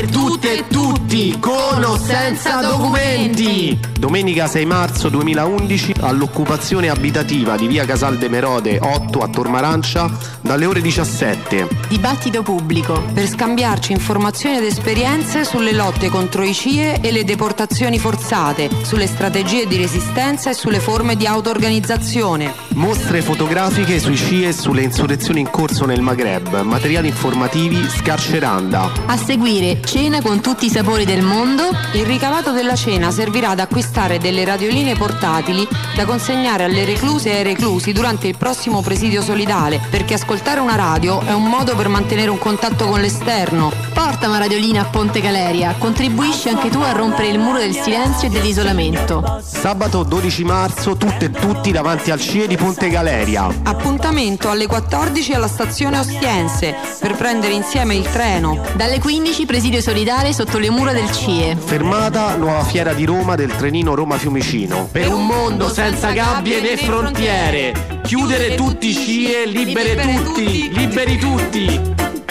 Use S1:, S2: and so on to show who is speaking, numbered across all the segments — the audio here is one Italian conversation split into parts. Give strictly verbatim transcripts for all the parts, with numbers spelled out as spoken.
S1: per tutte e tutti, con o senza documenti.
S2: Domenica sei marzo duemilaundici all'occupazione abitativa di via Casal de Merode otto a Tormarancia dalle ore diciassette.
S3: Dibattito pubblico per scambiarci informazioni ed esperienze sulle lotte contro i C I E e le deportazioni forzate, sulle strategie di resistenza e sulle forme di auto-organizzazione.
S2: Mostre fotografiche sui C I E e sulle insurrezioni in corso nel Maghreb, materiali informativi, scarceranda.
S3: A seguire cena con tutti i sapori del mondo. Il ricavato della cena servirà ad acquistare delle radioline portatili da consegnare alle recluse e ai reclusi durante il prossimo presidio solidale, perché ascoltare una radio è un modo per mantenere un contatto con l'esterno.
S4: Porta una radiolina a Ponte Galeria, contribuisci anche tu a rompere il muro del silenzio e dell'isolamento.
S2: Sabato dodici marzo tutte e tutti davanti al C I E di Ponte Galeria.
S3: Appuntamento alle quattordici alla stazione Ostiense per prendere insieme il treno.
S4: Dalle quindici presidio solidale sotto le mura del C I E.
S2: Fermata nuova fiera di Roma del trenino Roma Fiumicino.
S1: Per un mondo senza gabbie né frontiere. Chiudere tutti i C I E, libere tutti, liberi tutti.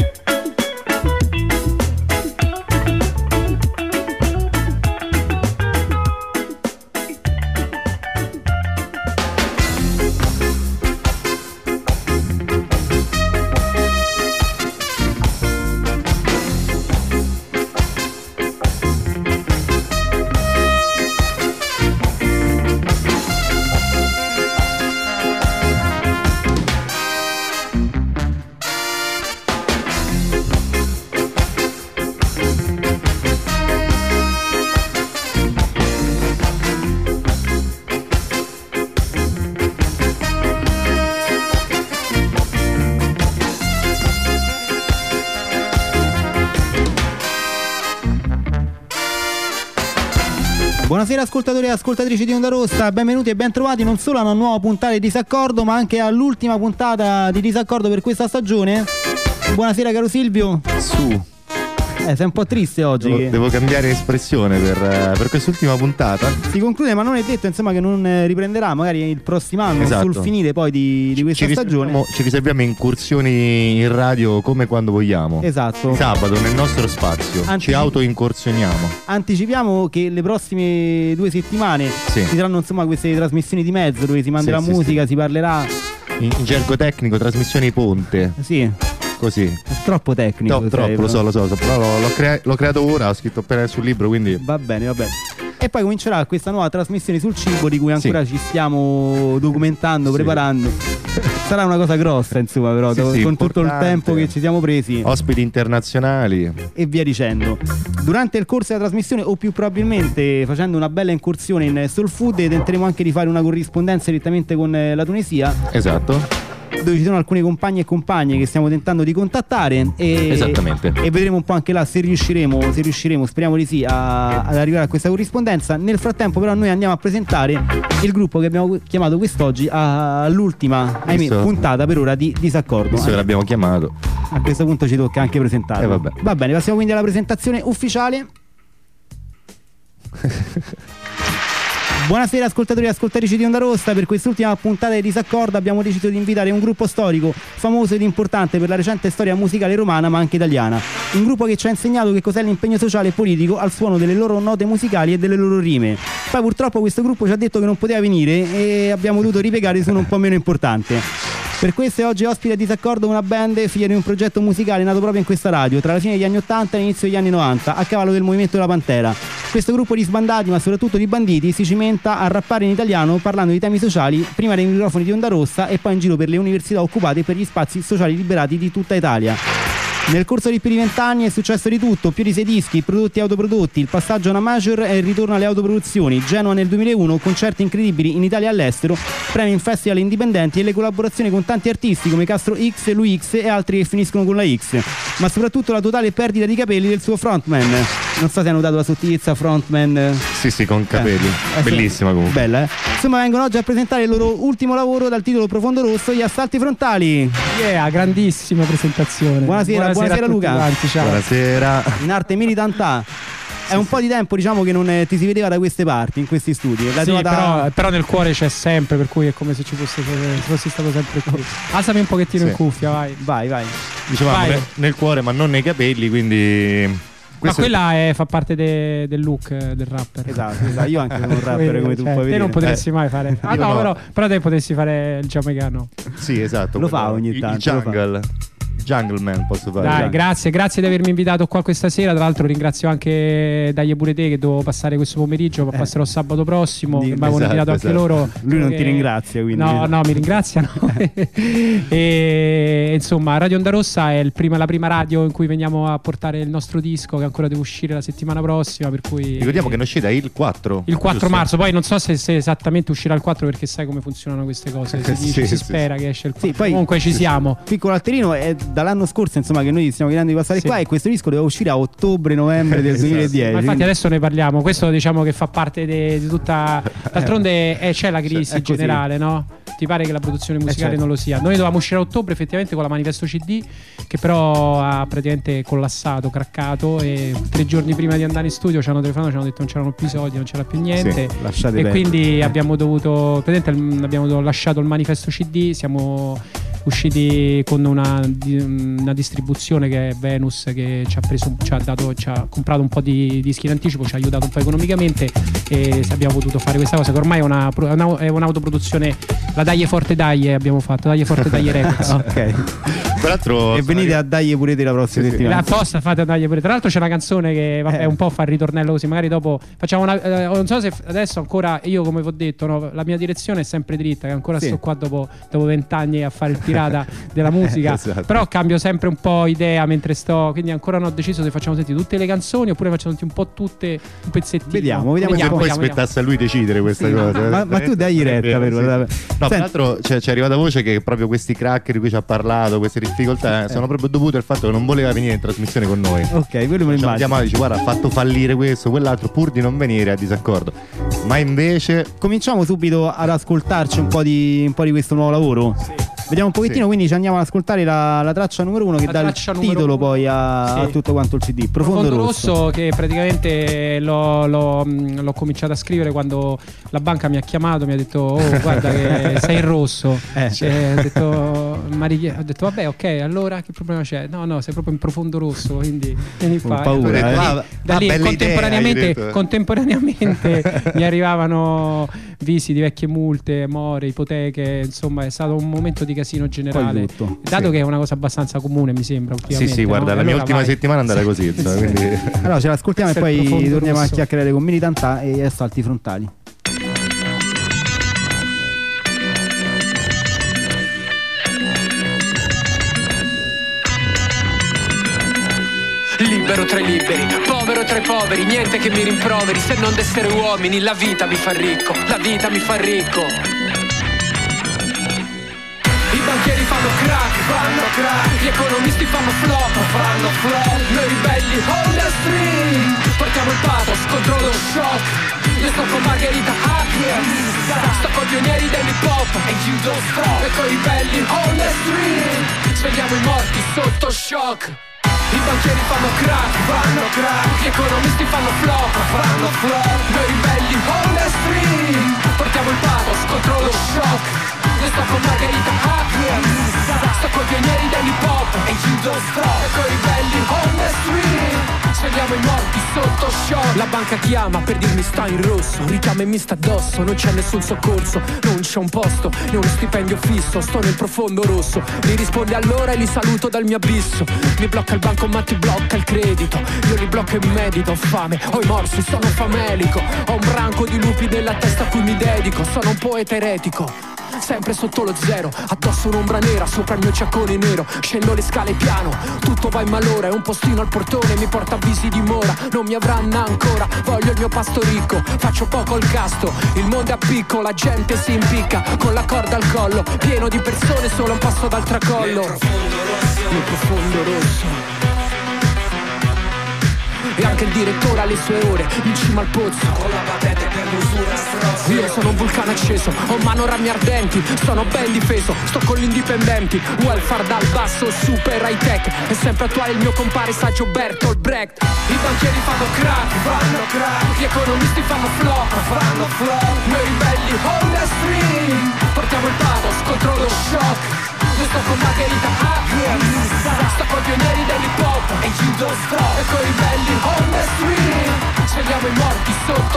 S5: Buonasera ascoltatori e ascoltatrici di Onda Rossa, benvenuti e bentrovati non solo a una nuova puntata di Disaccordo, ma anche all'ultima puntata di Disaccordo per questa stagione. Buonasera caro Silvio.
S6: Su.
S5: Eh, sei un po' triste oggi.
S6: Devo,
S5: che...
S6: devo cambiare espressione per, per quest'ultima puntata.
S5: Si conclude, ma non è detto insomma che non riprenderà magari il prossimo anno,
S6: esatto,
S5: sul finire poi di, di questa
S6: ci
S5: stagione.
S6: Ci riserviamo incursioni in radio come quando vogliamo.
S5: Esatto.
S6: Sabato nel nostro spazio. Anticipi... Ci auto-incursioniamo.
S5: Anticipiamo che le prossime due settimane
S6: sì.
S5: ci saranno insomma queste trasmissioni di mezzo dove si manderà
S6: sì,
S5: musica,
S6: sì,
S5: si parlerà.
S6: In, in gergo tecnico, trasmissioni ponte.
S5: Sì.
S6: Così.
S5: È troppo tecnico.
S6: No, troppo, lo so, lo so, però l'ho, l'ho, crea- l'ho creato ora, ho scritto appena sul libro, quindi.
S5: Va bene, va bene. E poi comincerà questa nuova trasmissione sul cibo di cui ancora sì. ci stiamo documentando, sì. preparando. Sarà una cosa grossa, insomma, però,
S6: sì,
S5: con
S6: sì,
S5: tutto il tempo che ci siamo presi.
S6: Ospiti internazionali.
S5: E via dicendo. Durante il corso della trasmissione, o più probabilmente facendo una bella incursione in soul food, tenteremo anche di fare una corrispondenza direttamente con la Tunisia.
S6: Esatto.
S5: Dove ci sono alcuni compagni e compagne che stiamo tentando di contattare e,
S6: esattamente,
S5: e vedremo un po' anche là se riusciremo, se riusciremo, speriamo di sì, a, ad arrivare a questa corrispondenza. Nel frattempo però noi andiamo a presentare il gruppo che abbiamo chiamato quest'oggi all'ultima ahimè, puntata per ora di Disaccordo.
S6: Visto che l'abbiamo chiamato,
S5: a questo punto ci tocca anche presentarlo.
S6: eh, vabbè.
S5: Va bene, passiamo quindi alla presentazione ufficiale. Buonasera ascoltatori e ascoltatrici di Onda Rossa, per quest'ultima puntata di Disaccordo abbiamo deciso di invitare un gruppo storico famoso ed importante per la recente storia musicale romana ma anche italiana, un gruppo che ci ha insegnato che cos'è l'impegno sociale e politico al suono delle loro note musicali e delle loro rime. Poi purtroppo questo gruppo ci ha detto che non poteva venire e abbiamo dovuto ripiegare su uno un po' meno importante. Per questo è oggi ospite a Disaccordo una band figlia di un progetto musicale nato proprio in questa radio tra la fine degli anni ottanta e l'inizio degli anni novanta, a cavallo del movimento della Pantera. Questo gruppo di sbandati, ma soprattutto di banditi, si cimenta a rappare in italiano parlando di temi sociali, prima dei microfoni di Onda Rossa e poi in giro per le università occupate e per gli spazi sociali liberati di tutta Italia. Nel corso dei più di vent'anni è successo di tutto, più di sei dischi, prodotti e autoprodotti, il passaggio a una major e il ritorno alle autoproduzioni, Genova nel duemilauno, concerti incredibili in Italia e all'estero, premi in festival indipendenti e le collaborazioni con tanti artisti come Castro X, Lui X e altri che finiscono con la X, ma soprattutto la totale perdita di capelli del suo frontman. Non so se hai notato la sottigliezza frontman.
S6: Sì, sì, con capelli. Eh, Bellissima comunque.
S5: Bella, eh? Insomma, vengono oggi a presentare il loro ultimo lavoro dal titolo Profondo Rosso, Gli Assalti Frontali.
S7: Yeah, grandissima presentazione.
S5: Buonasera, buonasera, buonasera Luca.
S7: Quanti, ciao.
S6: Buonasera.
S5: In arte militantà. È un po' di tempo, diciamo, che non eh, ti si vedeva da queste parti, in questi studi. La
S7: sì,
S5: trovata...
S7: però, però nel cuore c'è sempre, per cui è come se ci fosse, se fossi stato sempre qui. Alzami un pochettino
S6: sì.
S7: in cuffia, vai.
S5: Vai, vai.
S6: Dicevamo
S7: vai.
S6: Nel, nel cuore, ma non nei capelli, quindi
S7: Ma quella è, fa parte de, del look eh, del rapper.
S5: Esatto, esatto, io anche sono un rapper come tu
S7: cioè,
S5: puoi vedere.
S7: Te non potresti mai fare. Ah no,
S6: no.
S7: Però, però te potresti fare il giamaicano.
S6: Sì, esatto.
S5: Lo fa ogni
S6: il-
S5: tanto,
S6: Il
S5: lo fa.
S6: jungle. Jungle Man posso fare.
S7: Dai,
S6: Jungle.
S7: grazie, grazie di avermi invitato qua questa sera. Tra l'altro ringrazio anche Dai pure te che devo passare questo pomeriggio, ma
S5: Eh.
S7: passerò sabato prossimo.
S5: Di-
S7: Che mi avevano
S6: esatto,
S7: invitato anche
S6: esatto.
S7: loro.
S5: Lui non
S7: che-
S5: ti ringrazia, quindi.
S7: No, no, mi ringraziano. E insomma, Radio Onda Rossa è il prima- la prima radio in cui veniamo a portare il nostro disco, che ancora deve uscire la settimana prossima. Per cui
S6: Ricordiamo che ne uscita il quattro.
S7: il quattro
S6: giusto?
S7: marzo, poi non so se, se esattamente uscirà il quattro, perché sai come funzionano queste cose. Si,
S6: Sì,
S7: dice, si
S6: sì,
S7: spera che esce il quattro.
S5: Sì, poi-
S7: Comunque ci siamo.
S5: Piccolo alterino, è dall'anno scorso insomma che noi stiamo chiedendo di passare
S7: Sì.
S5: qua e questo disco doveva uscire a ottobre-novembre del
S6: Esatto.
S5: duemiladieci.
S7: Ma infatti
S5: quindi-
S7: adesso ne parliamo. Questo diciamo che fa parte de- di tutta. D'altronde eh, c'è la crisi
S5: è così.
S7: generale, no? Ti pare che la produzione musicale
S5: certo.
S7: non lo sia? Noi dovevamo uscire a ottobre effettivamente con la Manifesto C D, che però ha praticamente collassato, craccato. E tre giorni prima di andare in studio ci hanno telefonato, ci hanno detto non c'erano più soldi, non c'era più niente.
S6: Sì,
S5: lasciate
S7: E
S5: perdere.
S7: quindi abbiamo dovuto. Praticamente mm, abbiamo lasciato il Manifesto C D, siamo usciti con una, di- una distribuzione che è Venus, che ci ha preso, ci ha dato, ci ha comprato un po' di dischi in anticipo, ci ha aiutato un po' economicamente e abbiamo potuto fare questa cosa che ormai è una, pro- è una- è un'autoproduzione. La Daglie Forte Daglie abbiamo fatto, Daglie Forte Daglie Records.
S5: Ok.
S6: Tra l'altro
S5: E venite a dargli pure te la prossima
S6: Sì, sì.
S5: settimana.
S7: La posta fate a Daglie pure. Tra l'altro c'è una canzone che vabbè,
S5: Eh.
S7: un po' fa il ritornello così, magari dopo facciamo una eh, non so se f- adesso ancora io come vi ho detto, no, la mia direzione è sempre dritta, che ancora
S5: Sì.
S7: sto qua dopo dopo vent'anni a fare il pirata della musica.
S6: Esatto.
S7: Però cambio sempre un po' idea mentre sto, quindi ancora non ho deciso se facciamo sentire tutte le canzoni oppure facciamo sentire un po' tutte un pezzettino.
S5: Vediamo, vediamo
S6: Che
S5: un po'.
S6: poi
S7: vediamo.
S6: spettasse a lui decidere questa
S5: Sì,
S6: cosa.
S5: ma, ma tu dai retta,
S6: Vero,
S5: però.
S6: sì. No, tra l'altro c'è, c'è arrivata voce che proprio questi crack di cui ci ha parlato, queste difficoltà, eh, sono proprio dovute al fatto che non voleva venire in trasmissione con noi.
S5: Ok, quello me lo
S6: Ci hanno
S5: immagino.
S6: chiamato e dice guarda ha fatto fallire questo, quell'altro pur di non venire a disaccordo. Ma invece
S5: Cominciamo subito ad ascoltarci un po' di, un po' di questo nuovo lavoro. Vediamo un pochettino,
S6: Sì.
S5: quindi ci andiamo ad ascoltare la, la traccia numero uno che
S7: La
S5: dà il
S7: traccia numero
S5: titolo
S7: uno.
S5: poi a,
S7: Sì.
S5: a tutto quanto il C D. Profondo,
S7: Profondo
S5: rosso.
S7: rosso, che praticamente l'ho, l'ho, mh, l'ho cominciato a scrivere quando la banca mi ha chiamato, mi ha detto oh guarda che sei in rosso.
S5: Eh.
S7: Cioè, ho, detto, m'ha richie- ho detto vabbè ok, allora che problema c'è? No no, sei proprio in profondo rosso, quindi vieni
S5: Con
S7: qua.
S5: paura,
S7: E da
S5: eh.
S7: lì-
S6: Ah,
S7: da
S6: ah,
S7: lì
S6: bella idea,
S7: contemporaneamente,
S6: hai detto.
S7: contemporaneamente mi arrivavano visi di vecchie multe, more, ipoteche, insomma è stato un momento di casino generale.
S5: tutto.
S7: Dato
S6: Sì.
S7: che è una cosa abbastanza comune mi sembra
S6: sì
S7: ultimamente.
S6: sì guarda
S7: no?
S6: la
S7: E
S6: mia
S7: allora
S6: ultima
S7: vai.
S6: settimana è andata così insomma, quindi
S5: Allora ce l'ascoltiamo e
S7: Questo è il
S5: poi
S7: profondo
S5: torniamo
S7: rosso.
S5: a chiacchierare con Militanta e assalti frontali.
S8: Libero tra i liberi, povero tra i poveri, niente che mi rimproveri se non d'essere uomini. La vita mi fa ricco, la vita mi fa ricco. I banchieri fanno crack, fanno crack. Gli economisti fanno flop, fanno flop. Noi ribelli on the street portiamo il pathos contro lo shock. Io sto con Margherita Hacker, sto con i pionieri dell'hip hop e you don't stop. E con i ribelli on the street svegliamo i morti sotto shock. I banchieri fanno crack, fanno crack. Gli economisti fanno flop, fanno flop. Noi ribelli on the street portiamo il pathos contro lo shock. Io sto con Margherita Hacker, sto con i pionieri dell'hip hop e you don't stop. E con i ribelli on the street svegliamo i morti sotto shock. La banca chiama per dirmi sta in rosso, richiama e mi sta addosso, non c'è nessun soccorso, non c'è un posto né uno stipendio fisso, sto nel profondo rosso. Mi risponde allora e li saluto dal mio abisso. Mi blocca il banco ma ti blocca il credito, io li blocco e medito, ho fame, ho i morsi, sono famelico, ho un branco di lupi nella testa a cui mi dedico, sono un poeta eretico. Sempre sotto lo zero, addosso un'ombra nera, sopra il mio giaccone nero. Scendo le scale piano, tutto va in malora. E un postino al portone mi porta avvisi di mora. Non mi avranno ancora, voglio il mio pasto ricco. Faccio poco il casto, il mondo è a picco. La gente si impicca, con la corda al collo. Pieno di persone, solo un passo dal tracollo. Nel profondo rosso, nel profondo rosso. E anche il direttore ha le sue ore in cima al pozzo con la patente per l'usura strozzo. Io sono un vulcano acceso, ho mano rami ardenti, sono ben difeso, sto con gli indipendenti. Welfare dal basso, super high tech. È sempre attuale il mio compare saggio Bertolt Brecht. I banchieri fanno crack, fanno crack. Gli economisti fanno flop, fanno flop. Noi ribelli on the street portiamo il pathos contro lo shock. Io sto con Margherita Hacker, sto con i pionieri dell'hip hop e you don't stop. E con i ribelli on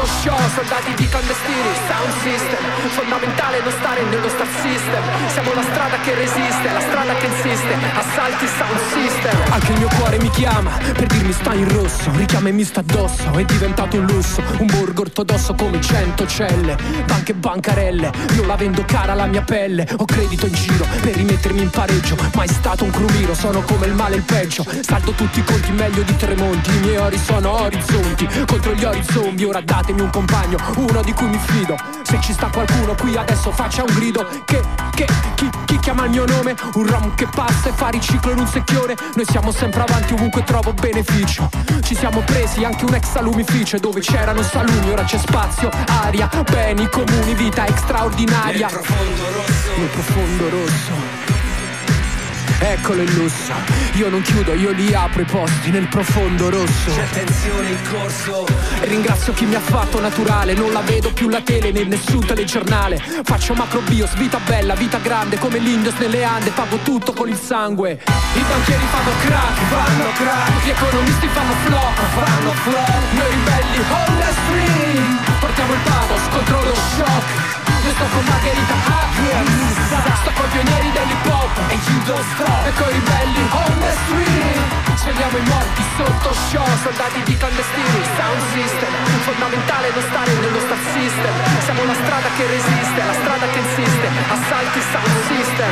S8: show, soldati di clandestini, sound system. Fondamentale non stare nello star system. Siamo la strada che resiste, la strada che insiste. Assalti sound system. Anche il mio cuore mi chiama per dirmi sta in rosso. Richiama e mi sta addosso, è diventato un lusso. Un borgo ortodosso come cento celle. Banche e bancarelle, io la vendo cara la mia pelle. Ho credito in giro per rimettermi in pareggio. Mai stato un crumiro, sono come il male e il peggio. Salto tutti i conti meglio di Tremonti. I miei ori sono orizzonti, contro gli ori zombie. Ora datemi un compagno, uno di cui mi fido. Se ci sta qualcuno qui adesso faccia un grido. Che, che, chi, chi chiama il mio nome? Un rom che passa e fa riciclo in un secchione. Noi siamo sempre avanti ovunque trovo beneficio. Ci siamo presi anche un ex salumificio. Dove c'erano salumi ora c'è spazio, aria, beni comuni, vita straordinaria. Nel profondo rosso, nel profondo rosso. Eccolo il lusso, io non chiudo, io li apro i posti nel profondo rosso. C'è tensione in corso. E ringrazio chi mi ha fatto naturale. Non la vedo più la tele né nessun telegiornale. Faccio macrobios, vita bella, vita grande. Come l'Indios nelle Ande, pago tutto con il sangue. I banchieri fanno crack, fanno crack. Gli economisti fanno flop, fanno flop. Noi ribelli on the street portiamo il pathos contro lo shock. Io sto con Margherita Hackers, sto con i pionieri dell'hip hop e you don't stop. E coi ribelli on the street svegliamo i morti sotto show. Soldati di clandestini, sound system. Fondamentale non stare nello star system. Siamo la strada che resiste, la strada che insiste. Assalti sound system.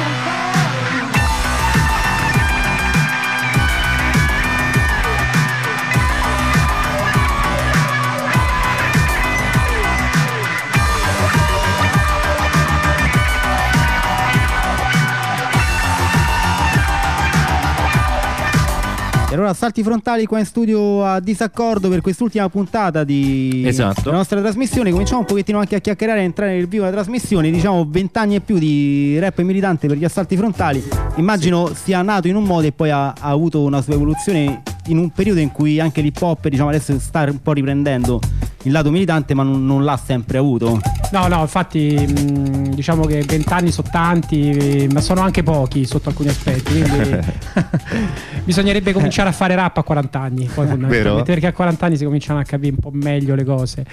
S5: E allora Assalti Frontali qua in studio a Disaccordo per quest'ultima puntata di
S6: esatto.
S5: della nostra trasmissione. Cominciamo un pochettino anche a chiacchierare e entrare nel vivo della trasmissione. Diciamo vent'anni e più di rap militante per gli Assalti Frontali. Immagino sì. sia nato in un modo e poi ha, ha avuto una sua evoluzione in un periodo in cui anche l'hip hop, diciamo, adesso sta un po' riprendendo il lato militante, ma non, non l'ha sempre avuto.
S7: No, no, infatti mh, diciamo che vent'anni sono tanti, ma sono anche pochi sotto alcuni aspetti, quindi bisognerebbe cominciare a fare rap a quaranta anni, poi fondamentalmente, perché a quaranta anni si cominciano a capire un po' meglio le cose.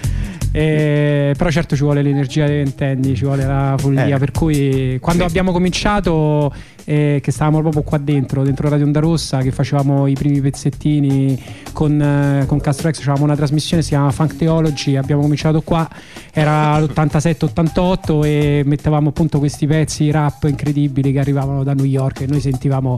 S7: E, però certo ci vuole l'energia dei ventenni, ci vuole la follia, eh. per cui quando sì. abbiamo cominciato, eh, che stavamo proprio qua dentro, dentro Radio Onda Rossa, che facevamo i primi pezzettini con, eh, con Castro X, facevamo una trasmissione, si chiama Funk Theology, abbiamo cominciato qua, era l'ottantasette ottantotto e mettevamo appunto questi pezzi rap incredibili che arrivavano da New York e noi sentivamo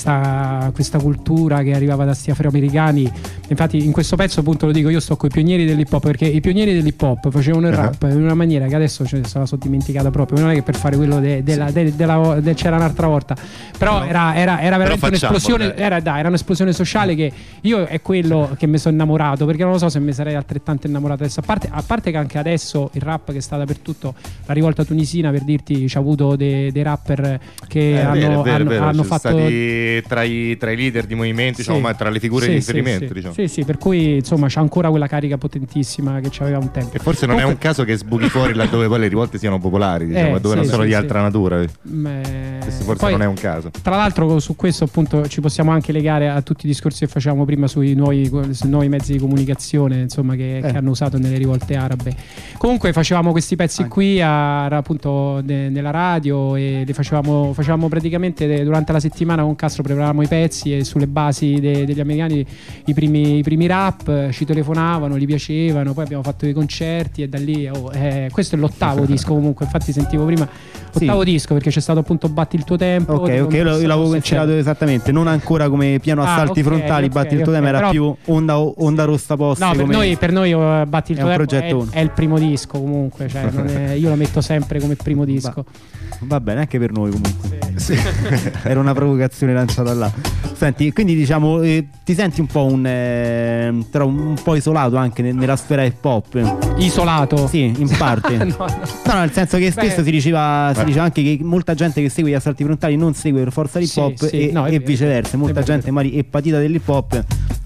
S7: sta, questa cultura che arrivava da sti afroamericani. Infatti in questo pezzo appunto lo dico, io sto con i pionieri dell'hip hop, perché i pionieri dell'hip hop facevano il rap uh-huh. in una maniera che adesso cioè, se la sono dimenticata proprio, non è che per fare quello de, de, sì. de, de, de, de, c'era un'altra volta, però no. era, era, era veramente un'esplosione, era, dai, era un'esplosione sociale che io è quello che mi sono innamorato, perché non lo so se mi sarei altrettanto innamorato adesso, a parte, a parte che anche adesso il rap che sta dappertutto, la rivolta tunisina per dirti, c'ha avuto dei, dei rapper che eh, hanno, vero, vero, hanno, vero. hanno fatto
S6: stati tra i, tra i leader di movimenti, sì. diciamo, tra le figure sì, di riferimento,
S7: sì,
S6: diciamo.
S7: sì, sì, per cui insomma c'ha ancora quella carica potentissima che c'aveva un tempo.
S6: E forse non Comunque... è un caso che sbuchi fuori laddove poi le rivolte siano popolari, diciamo,
S7: eh,
S6: dove
S7: sì,
S6: non sono
S7: sì,
S6: di
S7: sì.
S6: altra natura.
S7: Beh,
S6: questo forse
S7: poi,
S6: non è un caso.
S7: Tra l'altro su questo appunto ci possiamo anche legare a tutti i discorsi che facevamo prima sui nuovi, sui nuovi mezzi di comunicazione, insomma, che, eh. che hanno usato nelle rivolte arabe. Comunque facevamo questi pezzi anche. qui a, appunto de, nella radio e li facevamo, facevamo praticamente de, durante la settimana con Castro preparavamo i pezzi e sulle basi de, degli americani i primi, i primi rap, ci telefonavano, gli piacevano, poi abbiamo fatto dei concerti e da lì oh, eh, questo è l'ottavo disco comunque, infatti sentivo prima ottavo sì. disco, perché c'è stato appunto Batti il tuo tempo.
S5: Ok, ok, io, io l'avevo considerato esattamente, non ancora come piano Assalti ah, okay, Frontali, okay, Batti il tuo okay, tempo, era più onda, onda Rossa Posse.
S7: No, per
S5: come...
S7: noi, per noi uh, Batti il tuo tempo è, è il primo disco comunque, cioè, non è, io lo metto sempre come primo disco.
S5: Va, va bene, anche per noi comunque.
S7: Sì.
S5: Sì. Era una provocazione lanciata là. Senti, quindi diciamo eh, ti senti un po' un, eh, però un po' isolato anche ne, nella sfera hip hop?
S7: Isolato?
S5: Sì, in parte. no, no. no, nel senso che spesso Beh. si diceva si diceva anche che molta gente che segue gli Assalti Frontali non segue per forza l'hip hop sì, sì.
S7: e,
S5: no, e
S7: vero,
S5: viceversa, molta gente magari è patita dell'hip hop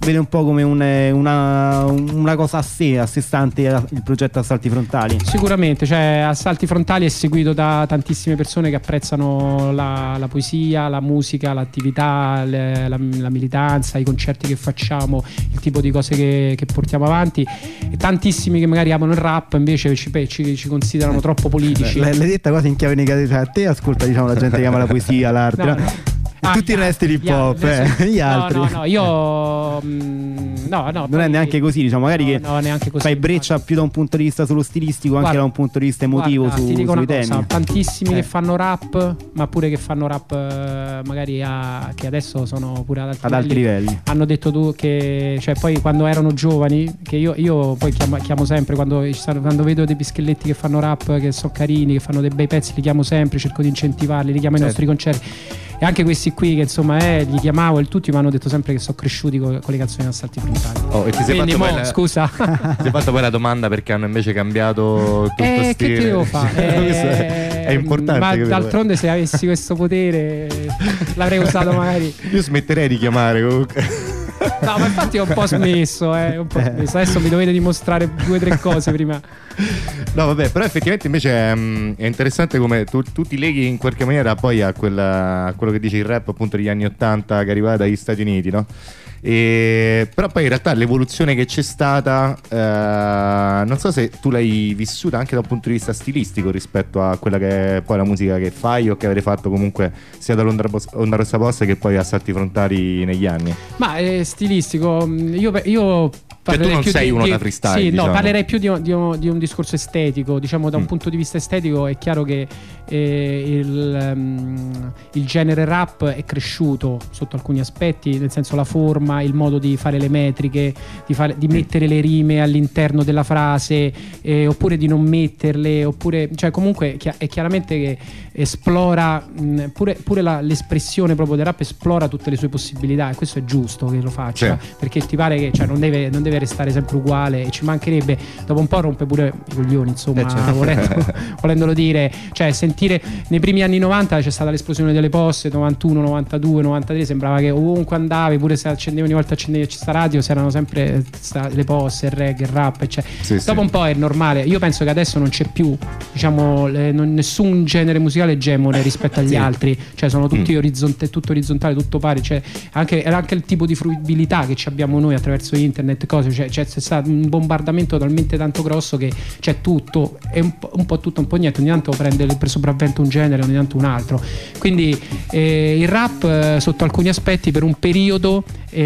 S5: vede un po' come un, una, una cosa a sé, a sé stante il progetto Assalti Frontali.
S7: Sicuramente, cioè Assalti Frontali è seguito da tantissime persone che apprezzano la, la poesia, la musica, l'attività, le, la, la militanza, i concerti che facciamo, il tipo di cose che, che portiamo avanti, e tantissimi che magari amano il rap invece ci, ci, ci considerano troppo politici.
S5: L'hai detta quasi in chiave negativa, cioè, a te ascolta, diciamo, la gente che ama la poesia, l'arte, no, no? No.
S7: Ah,
S5: tutti i resti l'hip hop, eh, gli altri.
S7: No, no, no, io mh, no, no,
S5: non
S7: poi,
S5: è neanche così, diciamo, magari
S7: no,
S5: che
S7: no, neanche così,
S5: fai breccia più da un punto di vista solo stilistico,
S7: guarda,
S5: anche da un punto di vista emotivo,
S7: guarda,
S5: su,
S7: ti dico
S5: sui
S7: una
S5: temi.
S7: cosa, tantissimi
S5: eh.
S7: che fanno rap, ma pure che fanno rap eh, magari a, che adesso sono pure ad altri,
S5: ad altri livelli, livelli.
S7: Hanno detto tu che, cioè, poi quando erano giovani, che io, io poi chiamo, chiamo sempre quando, quando vedo dei pischelletti che fanno rap, che sono carini, che fanno dei bei pezzi, li chiamo sempre, cerco di incentivarli, li chiamo ai
S5: certo.
S7: nostri concerti. E anche questi qui che insomma eh, li chiamavo e tutti mi hanno detto sempre che sono cresciuti con, con le canzoni di Assalti Frontali.
S6: Oh, e ti sei
S7: Quindi,
S6: fatto
S7: mo,
S6: poi la...
S7: scusa.
S6: Ti sei fatto poi la domanda perché hanno invece cambiato tutto
S7: eh,
S6: stile.
S7: Che ti devo fare?
S6: è, è importante.
S7: Ma
S6: capito?
S7: d'altronde se avessi questo potere l'avrei usato magari.
S6: Io smetterei di chiamare comunque.
S7: No, ma infatti ho un po' smesso, eh, un po' smesso. Adesso mi dovete dimostrare due o tre cose prima.
S6: No, vabbè, però effettivamente invece è, è interessante come tu, tu ti leghi in qualche maniera poi a, quella, a quello che dice il rap appunto degli anni ottanta che arrivava dagli Stati Uniti, no? E, però poi in realtà l'evoluzione che c'è stata eh, non so se tu l'hai vissuta anche da un punto di vista stilistico rispetto a quella che è poi la musica che fai o che avete fatto comunque sia dall'Onda Onda Rossa Posta che poi Assalti Frontali negli anni.
S7: Ma è stilistico, io, io
S6: cioè tu non
S7: più
S6: sei
S7: di,
S6: uno
S7: di,
S6: da freestyle,
S7: sì,
S6: diciamo.
S7: No, parlerei più di, di, di un discorso estetico, diciamo da un
S6: mm.
S7: punto di vista estetico è chiaro che eh, il, um, il genere rap è cresciuto sotto alcuni aspetti, nel senso la forma, il modo di fare le metriche, di, fare, di mettere le rime all'interno della frase eh, oppure di non metterle, oppure cioè comunque è chiaramente che esplora mh, pure, pure la, l'espressione proprio del rap esplora tutte le sue possibilità e questo è giusto che lo faccia, sì. Perché ti pare che cioè, non, deve, non deve restare sempre uguale e ci mancherebbe, dopo un po' rompe pure i coglioni insomma, eh, certo. volendo, volendolo dire, cioè sentire nei primi anni novanta c'è stata l'esplosione delle poste, novantuno, novantadue, novantatré, sembrava che ovunque andavi, pure se accendevi ogni volta accendevi questa radio c'erano sempre le poste, il reggae, il rap eccetera. Sì, dopo sì. un po' è normale, io penso che adesso non c'è più diciamo le, non, nessun genere musicale egemone rispetto agli sì. altri, cioè sono tutti mm. orizzonte, tutto orizzontale, tutto pari, cioè anche, anche il tipo di fruibilità che abbiamo noi attraverso internet, cose, cioè, cioè c'è stato un bombardamento talmente tanto grosso che c'è tutto, è un po', un po' tutto, un po' niente, ogni tanto prende per sopravvento un genere, ogni tanto un altro, quindi eh, il rap eh, sotto alcuni aspetti per un periodo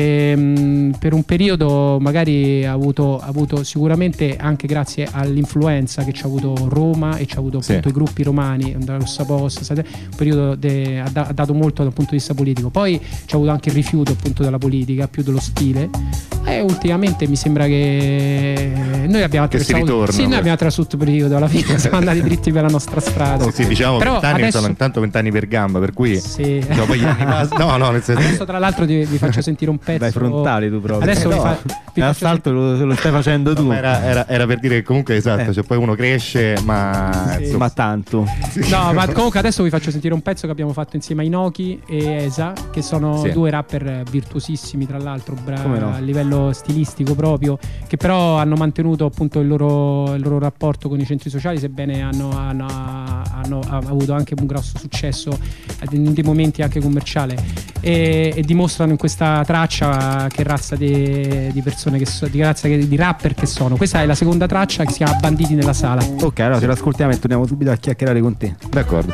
S7: ehm, per un periodo magari ha avuto, ha avuto sicuramente anche grazie all'influenza che ci ha avuto Roma e ci ha avuto appunto sì. i gruppi romani, Onda Rossa Posta, un periodo de, ha, da, ha dato molto dal punto di vista politico, poi ci ha avuto anche il rifiuto appunto della politica, più dello stile e ultimamente mi sembra che noi abbiamo attraversato sì, noi abbiamo attraversato tutto il periodo, alla fine siamo andati dritti per la nostra strada.
S6: Sì, sì, diciamo vent'anni adesso... sono intanto vent'anni per gamba, per cui
S7: sì.
S6: dopo gli anni pas- no, no, nel senso...
S7: adesso tra l'altro vi, vi faccio sentire un pezzo.
S5: Dai frontali tu proprio.
S7: Adesso
S5: eh,
S7: vi
S5: no.
S7: fa... vi
S5: L'assalto lo, lo stai facendo tu.
S6: No, era, era, era per dire che comunque esatto, eh. cioè poi uno cresce, ma
S5: sì. insomma, ma tanto.
S7: No, ma comunque adesso vi faccio sentire un pezzo che abbiamo fatto insieme a Inoki e Esa, che sono sì. due rapper virtuosissimi, tra l'altro, bra- no? a livello stilistico proprio, che però hanno mantenuto appunto il loro, il loro rapporto con i centri sociali, sebbene hanno, hanno, hanno, hanno avuto anche un grosso successo in dei momenti anche commerciale e, e dimostrano in questa traccia che razza di, di persone che so, di razza di rapper che sono. Questa è la seconda traccia che si chiama Banditi nella sala.
S5: Ok, allora ce l'ascoltiamo e torniamo subito a chiacchierare con te.
S6: D'accordo.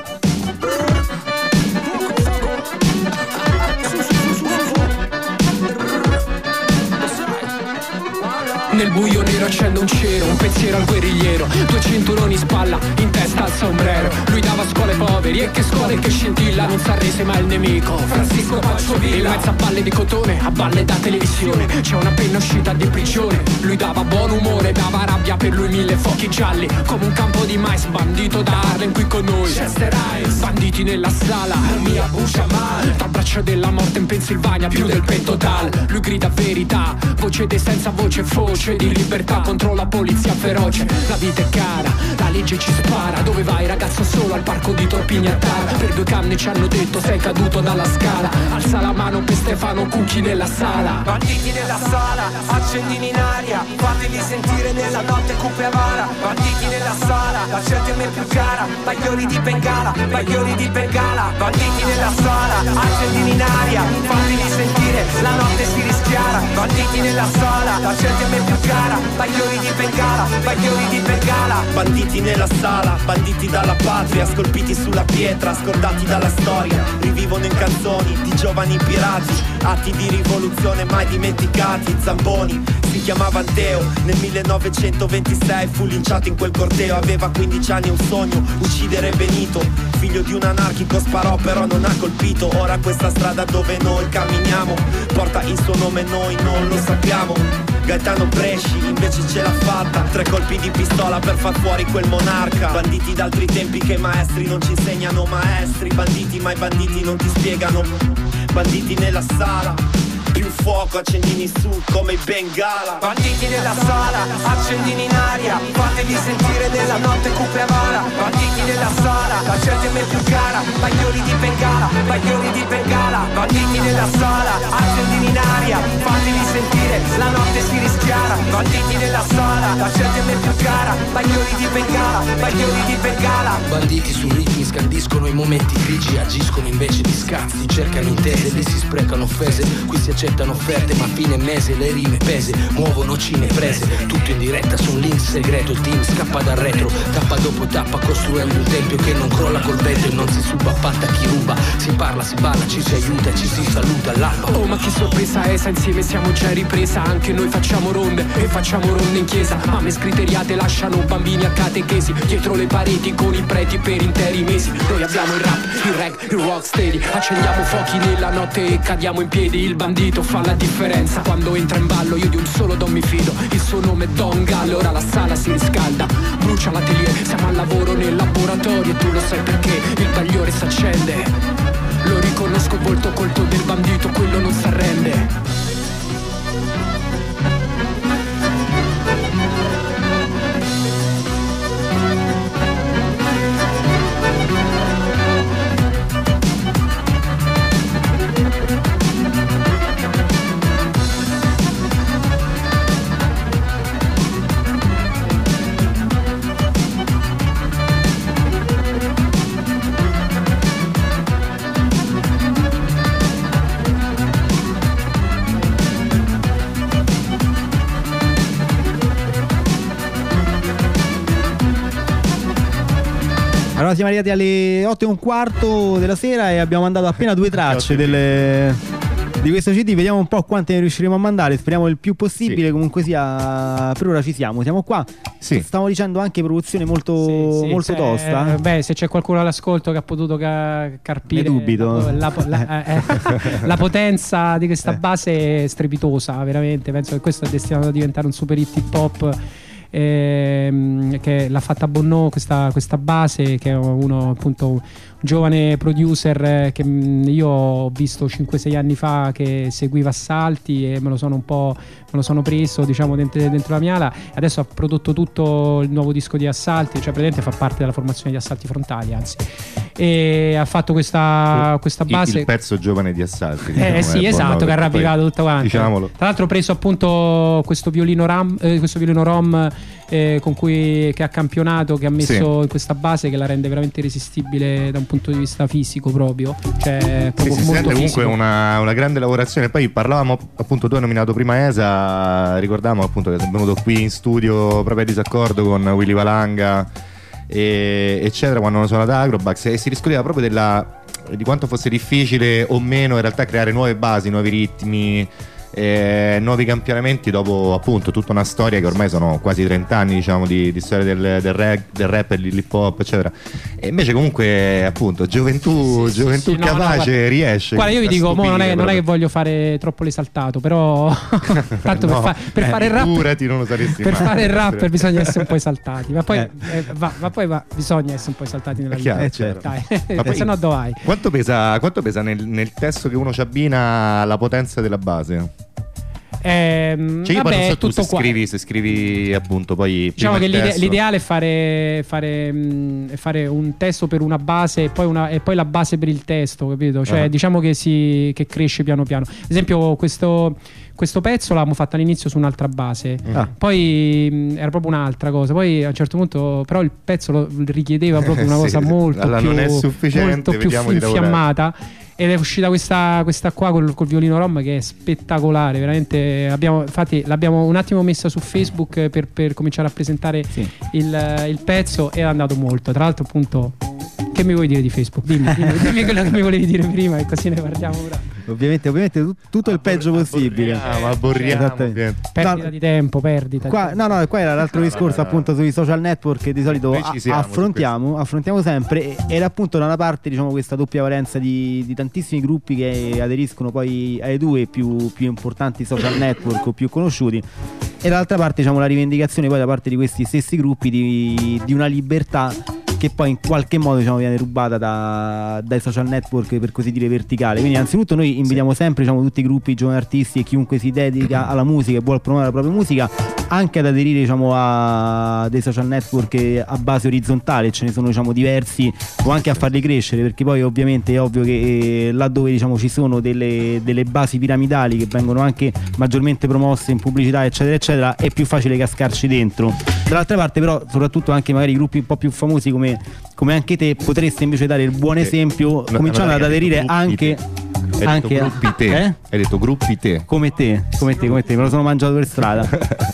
S8: Nel buio nero accendo un cero, un pensiero al guerrigliero, due cinturoni in spalla, in testa al sombrero. Lui dava scuole poveri e che scuole che scintilla, non s'arrese mai il nemico, Francisco Paciovilla. In mezzo a balle di cotone, a balle da televisione, c'è una penna uscita di prigione. Lui dava buon umore, dava rabbia, per lui mille fuochi gialli, come un campo di mais, bandito da Harlem qui con noi. Chester Ice, banditi nella sala, mia bucia mal, dal braccio della morte in Pennsylvania, più del pentodal. Lui grida verità, voce dei senza voce foce, voce di libertà contro la polizia feroce. La vita è cara, la legge ci spara. Dove vai ragazzo? Solo al parco di Torpignattara. Per due canne ci hanno detto sei caduto dalla scala. Alza la mano per Stefano Cucchi nella sala.
S9: Banditi nella sala, accendini in aria, fateli sentire nella notte cupe amara. Banditi nella sala, la gente a me più cara. Bagliori di Bengala, bagliori di Bengala. Banditi nella sala, accendini in aria, fateli sentire, la notte si rischiara. Banditi nella sala, la gente a me più cara. Bagliori di Bengala, bagliori di Bengala.
S10: Banditi nella sala, banditi dalla patria, scolpiti sulla pietra, scordati dalla storia. Rivivono in canzoni di giovani pirati, atti di rivoluzione mai dimenticati. Zamboni si chiamava Anteo, nel millenovecentoventisei fu linciato in quel corteo. Aveva quindici anni e un sogno, uccidere Benito. Figlio di un anarchico, sparò però non ha colpito. Ora questa strada dove noi camminiamo porta il suo nome, noi non lo sappiamo. Gaetano Bresci invece ce l'ha fatta, tre colpi di pistola per far fuori quel monarca. Banditi d'altri tempi che maestri non ci insegnano maestri. Banditi ma i banditi non ti spiegano. Banditi nella sala, più fuoco accendini su come i Bengala.
S9: Banditi nella sala, accendini in aria, fateli sentire nella notte cupe amara. Banditi nella sala, la gente a me più cara. Bagliori di Bengala, bagliori di Bengala. Banditi nella sala, accendini in aria, fateli sentire, la notte si rischiara. Banditi nella sala, la gente a me più cara. Bagliori di Bengala, bagliori di Bengala.
S11: Banditi su ritmi scandiscono i momenti grigi, agiscono invece di scazzi, cercano intese, lì si sprecano offese, qui si accettano offerte ma a fine mese le rime pese, muovono cine prese, tutto in diretta su un link segreto, il team scappa dal retro, tappa dopo tappa costruendo un tempio che non crolla col vento e non si suba, patta chi ruba, si parla, si balla, ci si aiuta e ci si saluta all'alba.
S8: Oh ma che sorpresa esa, insieme siamo già in ripresa, anche noi facciamo ronde e facciamo ronde in chiesa, mamme scriteriate lasciano bambini a catechesi, dietro le pareti con i preti per interi mesi, noi abbiamo il rap, il rag, il rock steady, accendiamo fuochi nella notte e cadiamo in piedi, il bandito fa la differenza, quando entra in ballo io di un solo don mi fido, il suo nome è Don Gallo, ora la sala si riscalda, brucia l'atelier, siamo al lavoro nel laboratorio e tu lo sai perché il bagliore s'accende, lo riconosco il volto colto del bandito, quello non s'arrende.
S5: Allora siamo arrivati alle otto e un quarto della sera e abbiamo mandato appena due tracce delle, di questo C D. Vediamo un po' quante ne riusciremo a mandare. Speriamo il più possibile. Sì. Comunque sia, per ora ci siamo. Siamo qua. Sì. Stavo dicendo anche produzione molto, sì, sì, molto tosta.
S7: Eh, beh, se c'è qualcuno all'ascolto che ha potuto ca- carpire
S5: ne dubito.
S7: La, la, la, eh, la potenza di questa base è strepitosa, veramente. Penso che questo è destinato a diventare un super hit hip hop. Ehm, che l'ha fatta Bonnò questa, questa base, che è uno appunto un giovane producer che io ho visto cinque sei anni fa che seguiva Assalti e me lo sono un po' me lo sono preso diciamo dentro, dentro la mia ala. Adesso ha prodotto tutto il nuovo disco di Assalti, cioè praticamente fa parte della formazione di Assalti Frontali, anzi, e ha fatto questa, questa base,
S6: il, il pezzo giovane di Assalti,
S7: diciamo, eh sì, esatto, che ha rappicato tutto quanto,
S6: diciamolo.
S7: Tra l'altro ho preso appunto questo violino ram eh, questo violino rom eh, con cui che ha campionato, che ha messo sì. in questa base, che la rende veramente irresistibile da un punto di vista fisico proprio, cioè proprio
S6: sì, si
S7: molto
S6: sente
S7: fisico.
S6: comunque una, una grande lavorazione. Poi parlavamo appunto, tu hai nominato prima Esa, ricordavamo appunto che sei venuto qui in studio proprio a Disaccordo con Willy Valanga e, eccetera, quando hanno suonato Agrobax, e si discuteva proprio della, di quanto fosse difficile o meno in realtà creare nuove basi, nuovi ritmi, eh, nuovi campionamenti dopo appunto tutta una storia che ormai sono quasi trenta anni, diciamo, di, di storia del, del, rap, del rap e dell'hip hop, eccetera. E invece comunque appunto gioventù,
S7: sì, sì,
S6: gioventù
S7: sì, sì,
S6: capace,
S7: no, no,
S6: riesce.
S7: Guarda, io vi dico, mo non, è, non è che voglio fare troppo l'esaltato, però tanto
S6: no,
S7: per, fa, per
S6: eh,
S7: fare il rap,
S6: figurati, non lo saresti
S7: per
S6: mai.
S7: fare il rapper bisogna essere un po' esaltati, ma poi, eh. Eh, va, ma poi va, bisogna essere un po' esaltati nella vita,
S6: eh, certo.
S7: Dai, poi, se no dove vai?
S6: Quanto pesa, quanto pesa nel, nel testo che uno ci abbina la potenza della base?
S7: Ehm,
S6: Cioè io
S7: vabbè,
S6: poi non so tu
S7: tutto
S6: se
S7: qua.
S6: scrivi, se scrivi appunto poi
S7: Diciamo che
S6: prima il
S7: l'ide-
S6: testo.
S7: l'ideale è fare, fare, mh, fare un testo per una base e poi, una, e poi la base per il testo, capito? Cioè
S6: Ah.
S7: diciamo che, si, che cresce piano piano. Ad esempio questo, questo pezzo l'avevamo fatto all'inizio su un'altra base,
S5: Ah.
S7: poi mh, era proprio un'altra cosa, poi a un certo punto però il pezzo lo richiedeva proprio una
S6: Sì,
S7: cosa molto
S6: allora
S7: più,
S6: non è sufficiente,
S7: molto più
S6: vediamo di lavorare.
S7: infiammata. Ed è uscita questa, questa qua col, col violino rom che è spettacolare, veramente. Abbiamo, infatti l'abbiamo un attimo messa su Facebook per, per cominciare a presentare
S5: Sì.
S7: il, il pezzo e è andato molto. Tra l'altro appunto, che mi vuoi dire di Facebook? Dimmi, dimmi, dimmi quello che mi volevi dire prima e così ne parliamo ora.
S5: Ovviamente, ovviamente tut- tutto il peggio possibile.
S6: Ma aborriamo,
S5: Esattamente.
S6: ovviamente.
S7: Perdita
S5: No,
S7: di tempo, perdita
S5: Qua,
S7: di
S5: no, no, qua era l'altro discorso appunto sui social network che di solito
S6: Noi
S5: a-
S6: ci siamo su
S5: affrontiamo, affrontiamo sempre e- ed appunto da una parte diciamo questa doppia valenza di, di tantissimi gruppi che aderiscono poi ai due più, più importanti social network o più conosciuti e dall'altra parte diciamo la rivendicazione poi da parte di questi stessi gruppi di, di una libertà che poi in qualche modo diciamo, viene rubata da, dai social network per così dire verticale. Quindi innanzitutto noi invitiamo sempre diciamo, tutti i gruppi, i giovani artisti e chiunque si dedica alla musica e vuole promuovere la propria musica anche ad aderire diciamo, a dei social network a base orizzontale, ce ne sono diciamo, diversi, o anche a farli crescere, perché poi ovviamente è ovvio che eh, laddove diciamo, ci sono delle, delle basi piramidali che vengono anche maggiormente promosse in pubblicità eccetera eccetera è più facile cascarci dentro. Dall'altra parte però soprattutto anche magari gruppi un po' più famosi come come anche te potreste invece dare il buon esempio
S6: No,
S5: cominciando
S6: no,
S5: ad
S6: hai
S5: aderire
S6: detto
S5: anche
S6: gruppi te. Hai
S5: anche
S6: detto gruppi te.
S5: eh?
S6: Hai detto gruppi te.
S5: come te come te come te me lo sono mangiato per strada.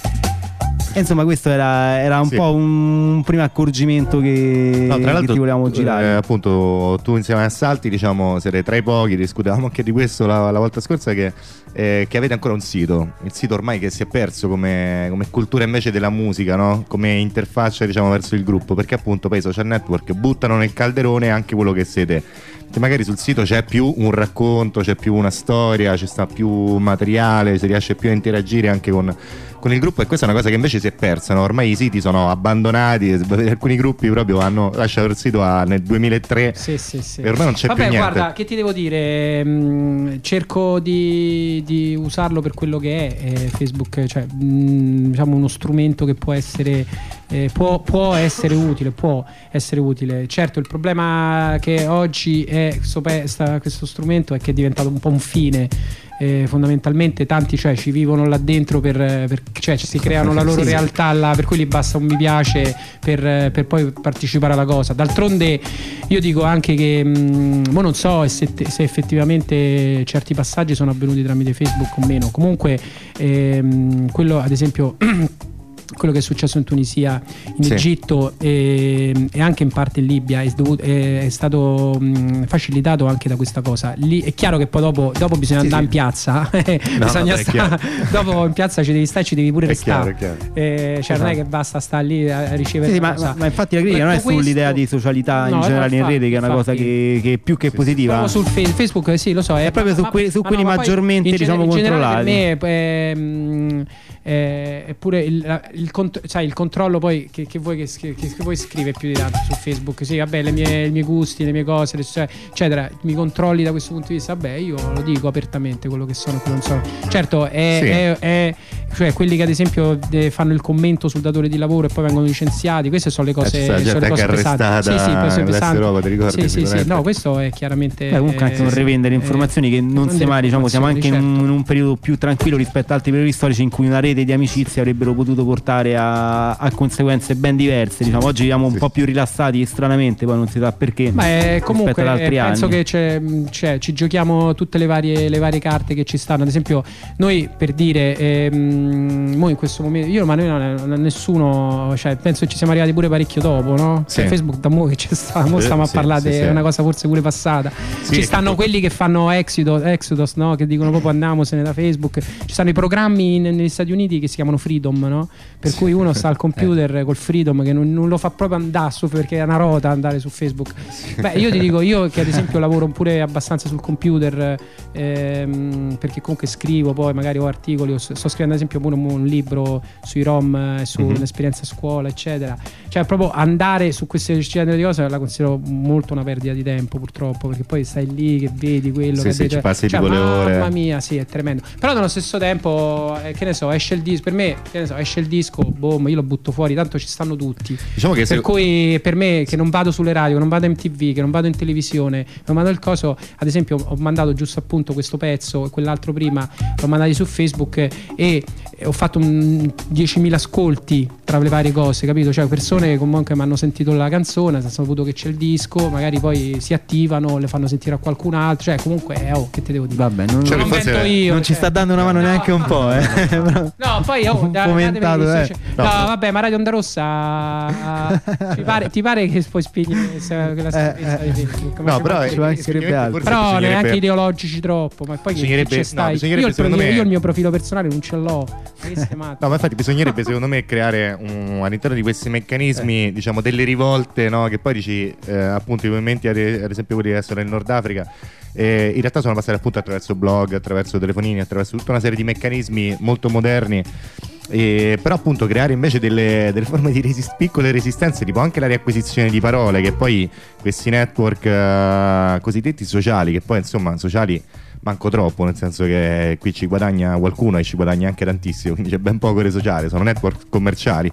S5: E insomma questo era, era un
S6: Sì.
S5: po' un primo accorgimento che,
S6: No, tra
S5: che
S6: l'altro
S5: ti volevamo
S6: eh,
S5: girare.
S6: appunto tu insieme a Salti diciamo siete tra i pochi, discutevamo anche di questo la, la volta scorsa che, eh, che avete ancora un sito, il sito ormai che si è perso come, come cultura invece della musica, no? Come interfaccia diciamo verso il gruppo, perché appunto poi i social network buttano nel calderone anche quello che siete. Che magari sul sito c'è più un racconto, c'è più una storia, ci sta più materiale, si riesce più a interagire anche con, con il gruppo, e questa è una cosa che invece si è persa, no? Ormai i siti sono abbandonati, alcuni gruppi proprio hanno lasciato il sito a, nel duemilatré
S7: Sì, sì, sì.
S6: e ormai non c'è
S7: Vabbè,
S6: più niente.
S7: guarda, che ti devo dire? Mm, cerco di, di usarlo per quello che è eh, Facebook, cioè mm, diciamo uno strumento che può essere eh, può, può essere utile, può essere utile. Certo, il problema che oggi è questo, pe- sta- questo strumento è che è diventato un po' un fine. Eh, fondamentalmente tanti cioè, ci vivono là dentro per, per cioè si creano la loro
S5: Sì.
S7: realtà là, per cui gli basta un mi piace per, per poi partecipare alla cosa. D'altronde io dico anche che mh, mo non so se, se effettivamente certi passaggi sono avvenuti tramite Facebook o meno. Comunque ehm, quello ad esempio quello che è successo in Tunisia, in
S6: Sì.
S7: Egitto e, e anche in parte in Libia è, dovuto, è, è stato mh, facilitato anche da questa cosa. Lì è chiaro che poi dopo, dopo bisogna
S6: Sì,
S7: andare
S6: sì.
S7: in piazza.
S6: No,
S7: bisogna
S6: vabbè, è
S7: sta- dopo in piazza ci devi stare, ci devi pure
S6: È
S7: restare.
S6: chiaro, è chiaro.
S7: Eh, cioè non è
S5: Esatto.
S7: che basta stare lì a ricevere
S5: Sì, sì,
S7: la
S5: ma,
S7: cosa.
S5: ma infatti la critica non è
S7: Ecco questo-
S5: sull'idea di socialità in
S7: No,
S5: generale in
S7: infatti,
S5: rete, che è una cosa
S7: infatti.
S5: che, che è più che positiva.
S7: Proprio sul fe- Facebook, sì, lo so.
S5: È proprio su que- su
S7: ma
S5: quelli
S7: ma poi
S5: maggiormente,
S7: in gener-
S5: diciamo,
S7: in generale
S5: controllati.
S7: Per me è, mm, è, è pure il, la- il, cont- sai, il controllo poi che, che vuoi che, che, che vuoi scrivere più di tanto su Facebook. Sì, vabbè, le mie, i miei gusti, le mie cose, le- cioè, eccetera. Mi controlli da questo punto di vista. Vabbè, io lo dico apertamente quello che sono e quello non sono. Certo, è,
S6: Sì.
S7: è, è- cioè quelli che ad esempio de- fanno il commento sul datore di lavoro e poi vengono licenziati. Queste sono le
S6: Eh,
S7: cose,
S6: c'è stata
S7: sono le
S6: gente
S7: cose
S6: anche
S7: pesanti.
S6: arrestata
S7: Sì, sì, cose
S6: nell'est
S7: pesanti.
S6: Europa, ti ricordi,
S7: Sì, sì, sì.
S6: sicuramente.
S7: No, questo è chiaramente.
S5: Beh, comunque anche
S7: eh,
S5: un revendere
S7: eh,
S5: informazioni che non
S7: revendere
S5: si mai, diciamo, siamo anche in un,
S7: informazioni,
S5: in un periodo più tranquillo rispetto ad altri periodi storici in cui una rete di amicizie avrebbero potuto portare a, a conseguenze ben diverse. Diciamo, oggi viviamo un
S6: Sì.
S5: po' più rilassati stranamente, poi non si sa perché.
S7: Ma è, comunque
S5: rispetto ad altri
S7: eh, penso
S5: anni.
S7: che c'è, c'è- ci giochiamo tutte le varie, le varie carte che ci stanno. Ad esempio, noi per dire, ehm, mo in questo momento, io ma noi non, non- nessuno, cioè, penso che ci siamo arrivati pure parecchio dopo, no?
S6: Sì.
S7: Cioè, Facebook da mo che c'è sta, mo
S6: Sì,
S7: stiamo
S6: sì,
S7: a parlare,
S6: sì, sì.
S7: è una cosa forse pure passata.
S6: Sì,
S7: ci
S6: è
S7: stanno
S6: che-
S7: quelli che fanno Exodus, Exodus, no? Che dicono proprio andiamosene da Facebook. Ci stanno i programmi in- negli Stati Uniti che si chiamano Freedom, no? Per cui uno sta al computer col Freedom che non, non lo fa proprio andare su, perché è una rota andare su Facebook. Beh, io ti dico, io che ad esempio lavoro pure abbastanza sul computer, ehm, perché comunque scrivo, poi magari ho articoli, o sto scrivendo ad esempio esempio pure un, un libro sui rom, sull'esperienza mm-hmm. a scuola, eccetera. Cioè proprio andare su queste genere di cose la considero molto una perdita di tempo, purtroppo, perché poi stai lì che vedi quello
S6: sì,
S7: che
S6: sì,
S7: vedi,
S6: ci passi
S7: cioè,
S6: tipo le ore.
S7: Mamma mia, sì, è tremendo. Però nello stesso tempo, eh, che ne so, esce il disco, per me, che ne so, esce il disco, boom, io lo butto fuori, tanto ci stanno tutti.
S6: Diciamo che
S7: per
S6: se...
S7: cui per me che non vado sulle radio, che non vado in tivù, che non vado in televisione, non mando il coso, ad esempio ho mandato giusto appunto questo pezzo e quell'altro prima, l'ho mandato su Facebook e ho fatto un diecimila ascolti tra le varie cose, capito? Cioè persone che comunque mi hanno sentito la canzone, hanno saputo che c'è il disco, magari poi si attivano, le fanno sentire a qualcun altro, cioè comunque eh, oh, che te devo dire?
S5: Vabbè, non,
S7: cioè, non,
S5: forse
S7: io,
S5: non
S7: cioè.
S5: ci sta dando una mano no, neanche un po', eh.
S7: No, poi oh, da,
S5: fomentato, eh.
S7: cioè, no, no, vabbè, ma Radio Onda Rossa ti, pare, ti pare che poi spieghi quella schifezza
S6: eh, eh.
S7: di Facebook?
S6: No, però,
S7: però neanche ideologici troppo, ma poi che ci stai?
S6: No,
S7: io, il
S6: secondo
S7: mio,
S6: me...
S7: io il mio profilo personale non ce l'ho.
S6: No, ma infatti bisognerebbe secondo me creare un, all'interno di questi meccanismi eh. diciamo delle rivolte, no? Che poi dici eh, appunto i movimenti ad esempio quelli adesso nel Nord Africa eh, in realtà sono passati appunto attraverso blog, attraverso telefonini, attraverso tutta una serie di meccanismi molto moderni. E, però appunto creare invece delle, delle forme di resist- piccole resistenze, tipo anche la riacquisizione di parole, che poi questi network uh, cosiddetti sociali, che poi insomma sociali manco troppo, nel senso che qui ci guadagna qualcuno e ci guadagna anche tantissimo, quindi c'è ben poco di sociale, sono network commerciali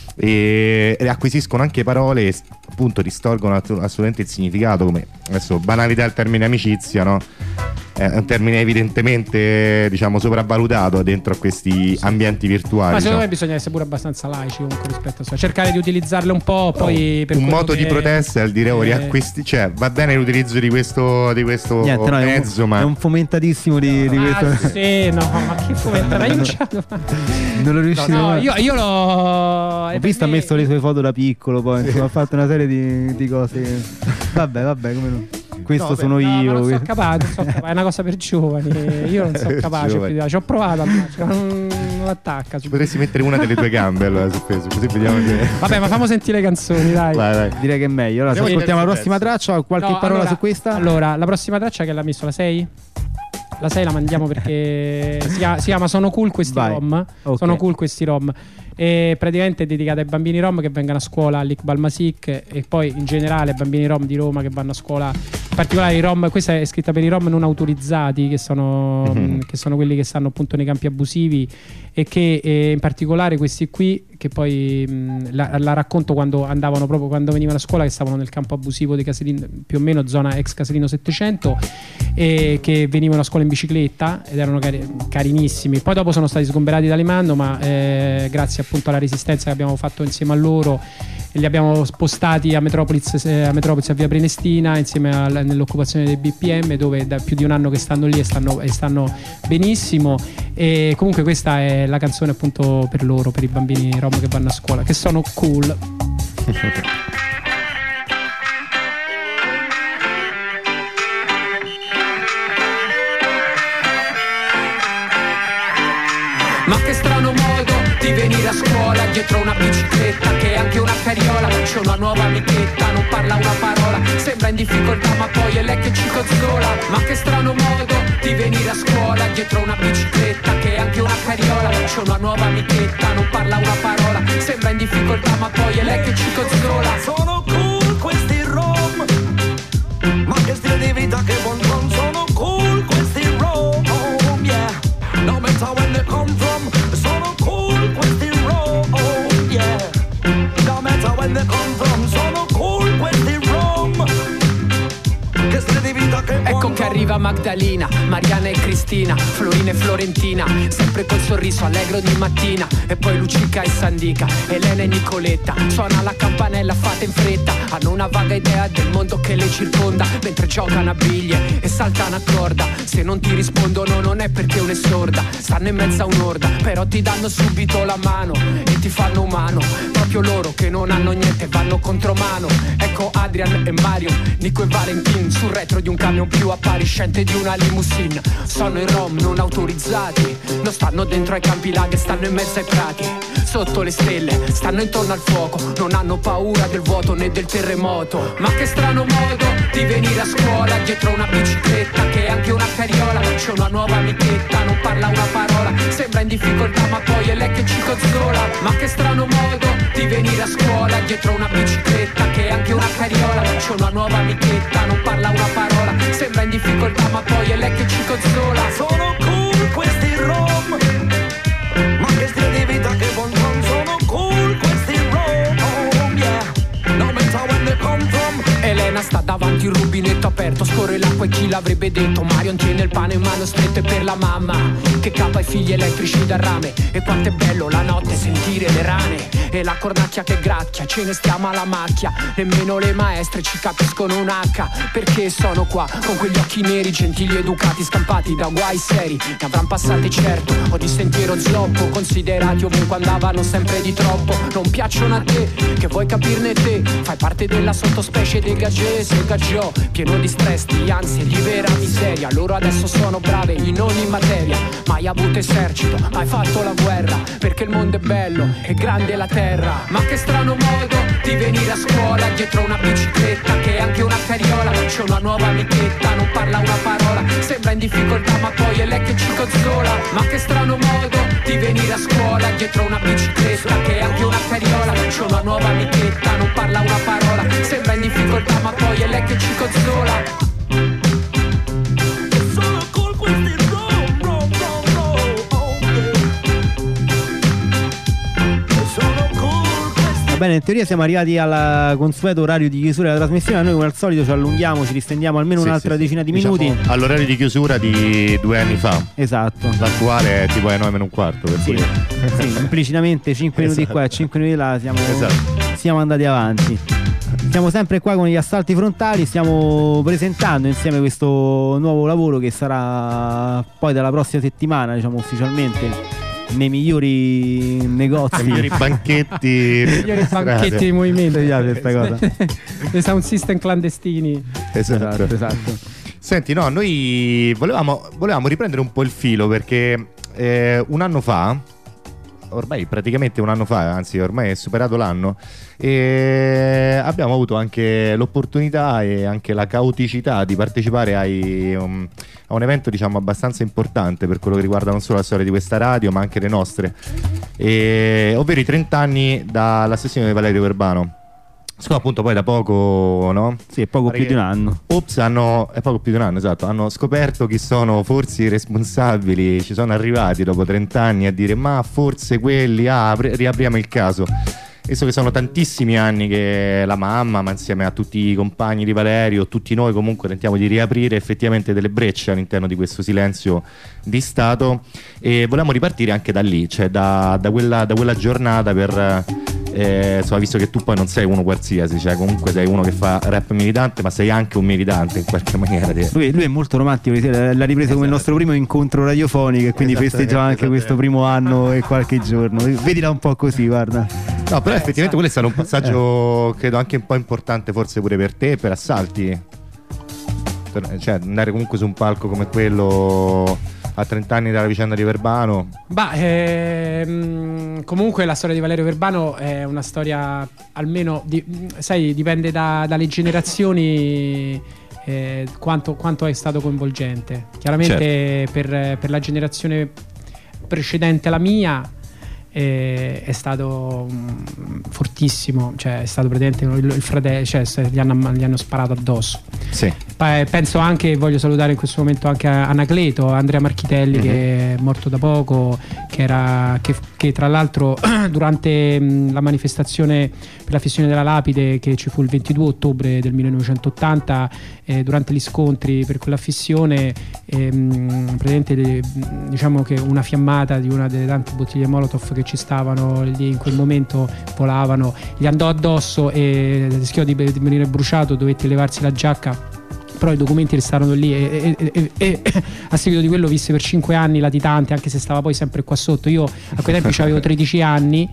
S6: e acquisiscono anche parole e appunto distolgono assolutamente il significato, come adesso banalità il termine amicizia, no? È un termine evidentemente diciamo sopravvalutato dentro a questi ambienti virtuali.
S7: Ma secondo
S6: diciamo.
S7: me bisogna essere pure abbastanza laici comunque rispetto a questo, cercare di utilizzarle un po', poi
S6: no,
S7: per
S6: un modo
S7: che...
S6: di protesta è il dire oh, riacquisti, cioè va bene l'utilizzo di questo di questo
S5: Niente, no,
S6: mezzo,
S5: è un,
S6: ma
S5: è un fomentatissimo di, di
S7: ah,
S5: questo.
S7: Sì, no, ma che fomentata io
S5: non lo riuscito.
S7: No, no, io, io l'ho
S5: ho visto, me... ha messo le sue foto da piccolo, poi insomma, ha fatto una serie di, di cose. Vabbè, vabbè, come no. Questo
S7: no,
S5: sono
S7: beh,
S5: io.
S7: No, non sono capace, non so capace, è una cosa per giovani. Io non sono capace. Ci ho provato, ma non, non attacca.
S6: Ci potresti mettere una delle tue gambe allora su Facebook, così vediamo che.
S7: Vabbè, ma fammo sentire le canzoni, dai.
S6: Vai, vai.
S5: Direi che è meglio. Allora, se ascoltiamo la prossima pezzo. traccia, qualche
S7: no,
S5: parola
S7: allora,
S5: su questa?
S7: Allora, la prossima traccia che l'ha messo, la sei? La sei la mandiamo perché si chiama, si chiama Sono cool questi
S5: vai.
S7: rom.
S5: Okay.
S7: Sono cool questi rom. E praticamente è dedicata ai bambini rom che vengono a scuola all'Iqbal Masik e poi in generale ai bambini rom di Roma che vanno a scuola, in particolare i rom. Questa è scritta per i rom non autorizzati, che sono, mm-hmm. che sono quelli che stanno appunto nei campi abusivi, e che eh, in particolare questi qui che poi mh, la, la racconto quando andavano proprio quando venivano a scuola, che stavano nel campo abusivo di Casilino, più o meno zona ex Casilino settecento, e che venivano a scuola in bicicletta ed erano cari- carinissimi. Poi dopo sono stati sgomberati dalle mando, ma eh, grazie appunto alla resistenza che abbiamo fatto insieme a loro li abbiamo spostati a Metropolis, eh, a Metropolis a Via Prenestina insieme al, nell'occupazione del B P M, dove da più di un anno che stanno lì e stanno, e stanno benissimo. E comunque questa è la canzone appunto per loro, per i bambini rom che vanno a scuola, che sono cool.
S9: Ma che strano modo di venire a scuola dietro una bicicletta che è anche una carriola. C'è una nuova amichetta, non parla una parola, sembra in difficoltà ma poi è lei che ci consola. Ma che strano modo di venire a scuola dietro una bicicletta che è anche una carriola. C'è una nuova amichetta, non parla una parola, sembra in difficoltà ma poi è lei che ci consola.
S12: Sono cool questi rom, ma che stile di vita, che buon ton. Sono cool questi rom, oh yeah, no matter where they come from. Sono cool questi rom, oh yeah, no matter where they come from. Sono cool questi rom, che stile di vita, che buon ton.
S9: Ecco che arriva Magdalena, Mariana e Cristina, Florina e Florentina, sempre col sorriso allegro di mattina. E poi Lucica e Sandica, Elena e Nicoletta, suona la campanella, fate in fretta. Hanno una vaga idea del mondo che le circonda, mentre giocano a biglie e saltano a corda. Se non ti rispondono non è perché una è sorda, stanno in mezzo a un'orda, però ti danno subito la mano e ti fanno umano. Proprio
S8: rischio loro che non hanno niente, vanno contromano. Ecco Adrian e Mario, Nico e Valentin sul retro di un camion più appariscente di una limousine. Sono i rom non autorizzati, non stanno dentro ai campi lag, stanno in mezzo ai prati, sotto le stelle, stanno intorno al fuoco, non hanno paura del vuoto né del terremoto. Ma che strano modo di venire a scuola dietro una bicicletta che è anche una carriola. C'è una nuova amichetta, non parla una parola, sembra in difficoltà ma poi è lei che ci consola. Ma che strano modo di venire a scuola dietro una bicicletta che è anche una carriola. C'è una nuova amichetta, non parla una parola, sembra in difficoltà ma poi è lei che ci consola.
S12: Sono cool questi rom, ma che stile di vita che buon son. Sono cool questi rom, yeah, no matter when they come from.
S8: Elena sta davanti il rubinetto aperto, scorre l'acqua e chi l'avrebbe detto. Marion tiene il pane in mano strette per la mamma che capa i figli elettrici dal rame. E quanto è bello la notte sentire le rane e la cornacchia che gracchia, ce ne stiamo alla macchia. Nemmeno le maestre ci capiscono un H, perché sono qua con quegli occhi neri, gentili educati, scampati da guai seri. Ne avran passati certo, o di sentiero zoppo, considerati ovunque andavano sempre di troppo. Non piacciono a te, che vuoi capirne te, fai parte della sottospecie dei gagese, gaggio, pieno di stress, di ansie, di vera miseria. Loro adesso sono brave in ogni materia, mai avuto esercito, mai fatto la guerra, perché il mondo è bello e grande la terra. Ma che strano modo di venire a scuola dietro una bicicletta che è anche una carriola. C'è una nuova amichetta, non parla una parola, sembra in difficoltà ma poi è lei che ci consola. Ma che strano modo di venire a scuola dietro una bicicletta che è anche una carriola. C'è una nuova amichetta, non parla una parola, sembra in difficoltà ma poi è lei che ci consola.
S5: Bene, in teoria siamo arrivati al consueto orario di chiusura della trasmissione. Noi come al solito ci allunghiamo, ci distendiamo almeno
S6: sì,
S5: un'altra
S6: sì,
S5: decina
S6: sì.
S5: di minuti.
S6: Diciamo, all'orario di chiusura di due anni fa.
S5: Esatto.
S6: L'attuale è tipo alle nove meno un quarto, per
S5: sì, sì, implicitamente cinque minuti
S6: esatto.
S5: qua e cinque minuti là siamo,
S6: esatto.
S5: siamo andati avanti. Siamo sempre qua con gli assalti frontali, stiamo presentando insieme questo nuovo lavoro che sarà poi dalla prossima settimana, diciamo ufficialmente, nei migliori negozi,
S6: nei migliori banchetti,
S7: nei migliori banchetti di movimento.
S5: Mi piace questa cosa.
S7: Dei sound system clandestini.
S6: Esatto,
S5: esatto, esatto.
S6: Senti, no, noi volevamo, volevamo riprendere un po' il filo perché eh, un anno fa, ormai praticamente un anno fa, anzi ormai è superato l'anno, e abbiamo avuto anche l'opportunità e anche la caoticità di partecipare ai, um, a un evento diciamo abbastanza importante per quello che riguarda non solo la storia di questa radio ma anche le nostre, e, ovvero i trenta anni dalla sessione di Valerio Verbano. Siccome appunto poi da poco, no?
S5: Sì, è poco più di un anno.
S6: Ops, hanno, è poco più di un anno, esatto. Hanno scoperto chi sono forse i responsabili. Ci sono arrivati dopo trenta anni a dire ma forse quelli, ah, apri- riapriamo il caso. E so che sono tantissimi anni che la mamma, ma insieme a tutti i compagni di Valerio, tutti noi comunque tentiamo di riaprire effettivamente delle brecce all'interno di questo silenzio di Stato, e volevamo ripartire anche da lì, cioè da, da, quella, da quella giornata per... Eh, insomma, visto che tu poi non sei uno qualsiasi, cioè comunque sei uno che fa rap militante, ma sei anche un militante in qualche maniera.
S5: Lui, lui è molto romantico, l'ha ripreso esatto. come il nostro primo incontro radiofonico, e quindi festeggiava anche questo primo anno e qualche giorno. Vedila un po' così, guarda.
S6: No, però effettivamente quello è stato un passaggio credo anche un po' importante forse pure per te, per Assalti, per, cioè andare comunque su un palco come quello a trenta anni dalla vicenda di Verbano.
S7: Bah, ehm, comunque la storia di Valerio Verbano è una storia, almeno di, sai, dipende da, dalle generazioni, eh, quanto, quanto è stato coinvolgente. Chiaramente certo. per, per la generazione precedente alla mia eh, è stato um, fortissimo, cioè è stato praticamente il, il fratello, cioè gli hanno, gli hanno sparato addosso.
S6: Sì.
S7: Penso anche, voglio salutare in questo momento anche Anacleto, Andrea Marchitelli, mm-hmm. che è morto da poco, che, era, che, che tra l'altro durante mh, la manifestazione per la fissione della lapide che ci fu il ventidue ottobre del millenovecentottanta, eh, durante gli scontri per quella fissione, eh, mh, praticamente diciamo che una fiammata di una delle tante bottiglie Molotov che ci stavano lì in quel momento volavano, gli andò addosso e rischiò di venire bruciato, dovette levarsi la giacca, però i documenti restarono lì e, e, e, e a seguito di quello visse per cinque anni latitante, anche se stava poi sempre qua sotto. Io a quei tempi avevo tredici anni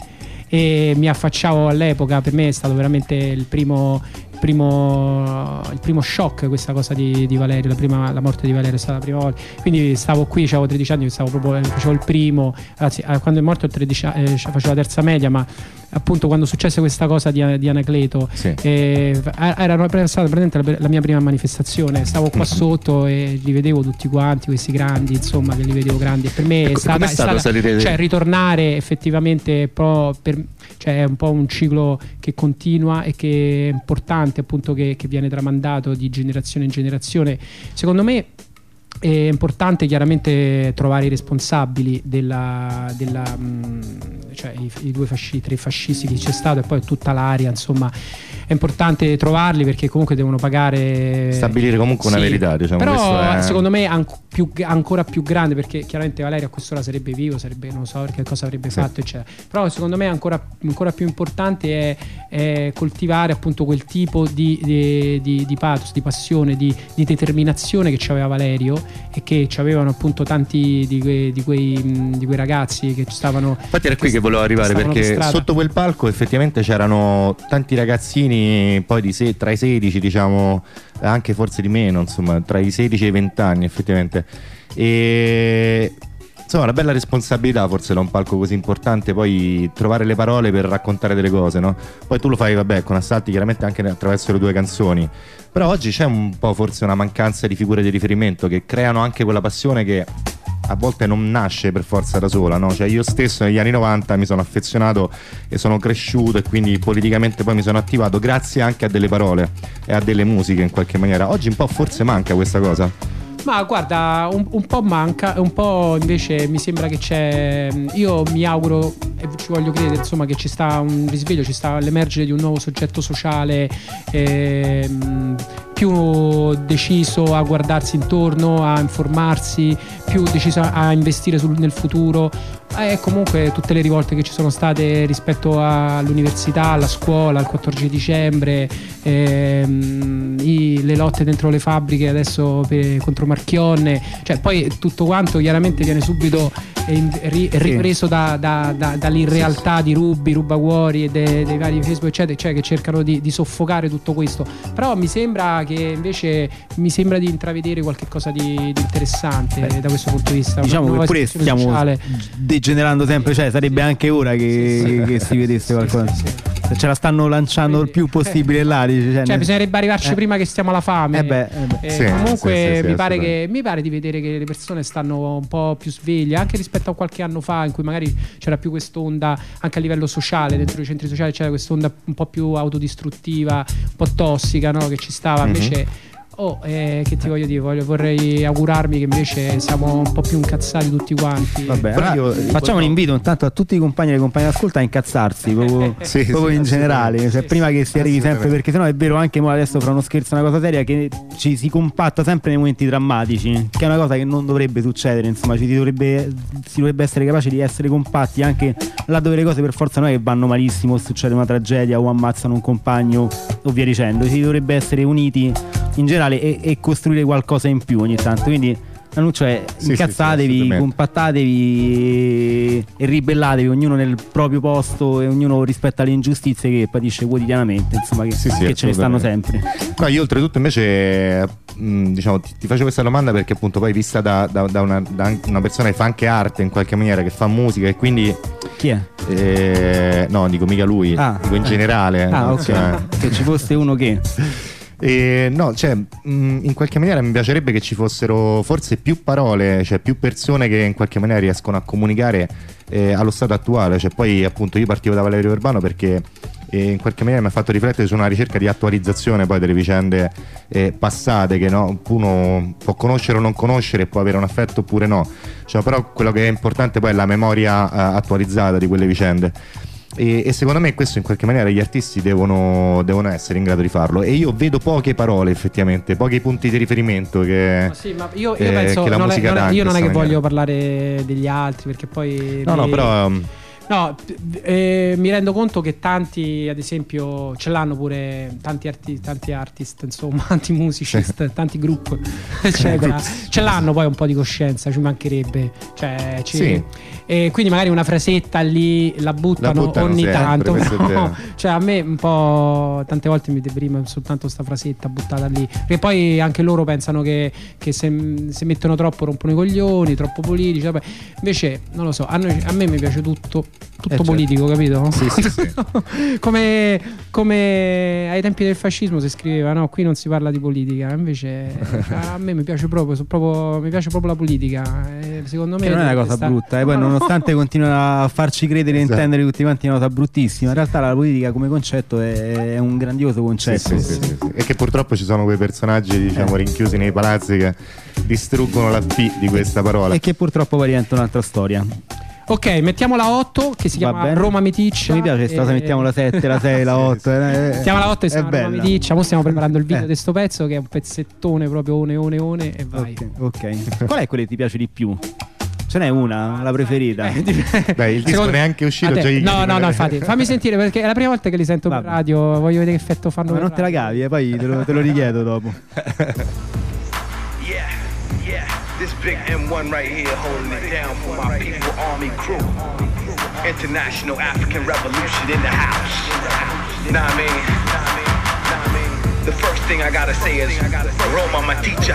S7: e mi affacciavo all'epoca. Per me è stato veramente il primo Primo, il primo shock questa cosa di, di Valerio, la, prima, la morte di Valerio è stata la prima volta, quindi stavo qui, avevo tredici anni, stavo proprio, facevo il primo, anzi quando è morto il tredici, eh, facevo la terza media, ma appunto quando successe questa cosa di, di Anacleto, sì. eh, era stata presente la, la mia prima manifestazione, stavo qua sotto e li vedevo tutti quanti, questi grandi, insomma, che li vedevo grandi, e per me è stata, è stata cioè ritornare effettivamente pro, per, cioè è un po' un ciclo che continua e che è importante, appunto, che, che viene tramandato di generazione in generazione. Secondo me è importante chiaramente trovare i responsabili della, della mh, cioè i, i due fascisti, tre fascisti che c'è stato, e poi tutta l'area, insomma è importante trovarli, perché comunque devono pagare,
S6: stabilire comunque sì, una verità, diciamo.
S7: Però
S6: è...
S7: secondo me an- più, ancora più grande, perché chiaramente Valerio a quest'ora sarebbe vivo, sarebbe, non so che cosa avrebbe sì. fatto eccetera. Però secondo me ancora, ancora più importante è, è coltivare appunto quel tipo di, di, di, di pathos, di passione, di, di determinazione che c'aveva Valerio, e che c'avevano appunto tanti di quei, di quei, di quei ragazzi che stavano.
S6: Infatti era qui che volevo arrivare, perché per sotto quel palco effettivamente c'erano tanti ragazzini poi di se, tra i sedici, diciamo, anche forse di meno, insomma tra i sedici e i venti anni effettivamente, e insomma una bella responsabilità forse da un palco così importante, poi trovare le parole per raccontare delle cose, no? Poi tu lo fai vabbè con Assalti, chiaramente anche attraverso le tue canzoni, però oggi c'è un po' forse una mancanza di figure di riferimento che creano anche quella passione che a volte non nasce per forza da sola, no? Cioè io stesso negli anni novanta mi sono affezionato e sono cresciuto, e quindi politicamente poi mi sono attivato grazie anche a delle parole e a delle musiche in qualche maniera. Oggi un po' forse manca questa cosa.
S7: Ma guarda, un, un po' manca, un po' invece mi sembra che c'è. Io mi auguro e ci voglio credere, insomma, che ci sta un risveglio, ci sta l'emergere di un nuovo soggetto sociale ehm, più deciso a guardarsi intorno, a informarsi, più deciso a investire sul, nel futuro. E comunque tutte le rivolte che ci sono state rispetto all'università, alla scuola, al quattordici dicembre, ehm, i, le lotte dentro le fabbriche adesso per, contro Marchionne, cioè poi tutto quanto chiaramente viene subito ri, ripreso da, da, da, dall'irrealtà di Ruby, Rubacuori e dei, dei vari Facebook eccetera, cioè che cercano di, di soffocare tutto questo. Però mi sembra che invece mi sembra di intravedere qualche cosa di, di interessante. Beh, da questo punto di vista,
S5: diciamo che pure stiamo sociale. degenerando sempre, cioè sarebbe anche ora che, sì, sì. che si vedesse qualcosa. Sì, sì. Ce la stanno lanciando Quindi, il più possibile là, dice, cioè,
S7: cioè bisognerebbe arrivarci
S5: eh.
S7: prima che stiamo alla fame.
S5: Eh beh, eh beh.
S7: Eh,
S6: sì,
S7: comunque
S6: sì, sì,
S7: mi,
S6: sì,
S7: pare che, mi pare di vedere che le persone stanno un po' più sveglie, anche rispetto a qualche anno fa in cui magari c'era più quest'onda anche a livello sociale, dentro i centri sociali c'era quest'onda un po' più autodistruttiva, un po' tossica, no? Che ci stava. Mm-hmm. Invece Oh, eh, che ti voglio dire, voglio, vorrei augurarmi che invece siamo un po' più incazzati tutti quanti.
S5: Vabbè, allora, io, facciamo un invito intanto a tutti i compagni e le compagne d'ascolto a incazzarsi proprio, sì, proprio sì, in generale, cioè, sì, prima che si arrivi sempre, perché sennò è vero anche adesso, fra uno scherzo e una cosa seria, che ci si compatta sempre nei momenti drammatici, che è una cosa che non dovrebbe succedere, insomma ci dovrebbe, si dovrebbe essere capaci di essere compatti anche là dove le cose per forza non è che vanno malissimo, succede una tragedia o ammazzano un compagno o via dicendo, si dovrebbe essere uniti in generale E, e costruire qualcosa in più ogni tanto. Quindi l'annuncio è sì, incazzatevi, sì, sì, compattatevi e ribellatevi, ognuno nel proprio posto e ognuno rispetto alle ingiustizie che patisce quotidianamente, insomma, che, sì, sì, che ce ne stanno sempre.
S6: No, io oltretutto invece mh, diciamo ti, ti faccio questa domanda perché appunto poi vista da, da, da, una, da una persona che fa anche arte in qualche maniera, che fa musica, e quindi
S5: chi è?
S6: Eh, no, dico mica lui, ah, dico in generale.
S5: Ah, ok.
S6: Cioè...
S5: che ci fosse uno che
S6: E no, cioè mh, in qualche maniera mi piacerebbe che ci fossero forse più parole, cioè più persone che in qualche maniera riescono a comunicare eh, allo stato attuale. Cioè poi appunto io partivo da Valerio Verbano perché eh, in qualche maniera mi ha fatto riflettere su una ricerca di attualizzazione poi delle vicende eh, passate, che no, uno può conoscere o non conoscere, può avere un affetto oppure no, cioè, però quello che è importante poi è la memoria eh, attualizzata di quelle vicende. E, e secondo me questo in qualche maniera gli artisti devono, devono essere in grado di farlo, e io vedo poche parole effettivamente, pochi punti di riferimento che,
S7: ma sì, ma io, io penso, che la non musica è, non è, io non è che maniera. voglio parlare degli altri perché poi
S6: no mi... no però
S7: No, eh, mi rendo conto che tanti, ad esempio, ce l'hanno pure tanti, arti- tanti artist, insomma, tanti musicist, tanti gruppi, eccetera. Ce l'hanno poi un po' di coscienza, ci mancherebbe. Cioè, ci,
S6: Sì.
S7: E quindi magari una frasetta lì la buttano,
S6: La buttano
S7: ogni
S6: sempre,
S7: tanto.
S6: questo è
S7: Però,
S6: vero.
S7: cioè, a me un po' tante volte mi deprime soltanto sta frasetta buttata lì. Perché poi anche loro pensano che, che se, se mettono troppo rompono i coglioni, troppo politici. Vabbè. Invece, non lo so, a, noi- a me mi piace tutto. Tutto
S5: Eh, certo.
S7: politico, capito?
S6: Sì, sì, sì.
S7: come, come ai tempi del fascismo si scriveva, no? Qui non si parla di politica. Invece a me mi piace proprio, so proprio mi piace proprio la politica. E secondo me
S5: Che non è una cosa
S7: questa-
S5: brutta, e poi
S7: No, no, no.
S5: nonostante continuano a farci credere e
S6: Esatto.
S5: intendere tutti quanti una cosa bruttissima, in realtà la politica come concetto è, è un grandioso
S6: Sì,
S5: concetto.
S6: sì, sì, sì, sì. E che purtroppo ci sono quei personaggi, diciamo, rinchiusi nei palazzi che distruggono la P di questa parola.
S5: E che purtroppo poi diventa un'altra storia.
S7: Ok, mettiamo la otto che si
S5: Va
S7: chiama
S5: bene.
S7: Roma Meticcia.
S5: Mi piace sta cosa,
S7: E-
S5: mettiamo la sette, la sei, la otto.
S7: Mettiamo la otto e si
S5: è
S7: chiama Roma
S5: bella.
S7: Meticcia. Ora stiamo preparando il video
S5: Eh.
S7: di sto pezzo che è un pezzettone proprio one one one e vai.
S5: Ok, ok. Qual è quello che ti piace di più? Ce n'è una, la preferita?
S6: Dai, il disco
S7: Secondo-
S6: neanche è uscito,
S7: a te-
S6: già gli
S7: No,
S6: chiedi
S7: no,
S6: qual
S7: no,
S6: è.
S7: infatti, fammi sentire perché è la prima volta che li sento per
S5: Vabbè.
S7: radio. Voglio vedere che effetto fanno.
S5: Ma
S7: per
S5: non te la
S7: radio.
S5: cavi, eh, poi te lo, te lo richiedo dopo.
S13: Yeah, yeah, this big M one right here holding it down for my people, army crew. International African Revolution in the house. Nah, I mean, the first thing I gotta say is Roma Meticcia.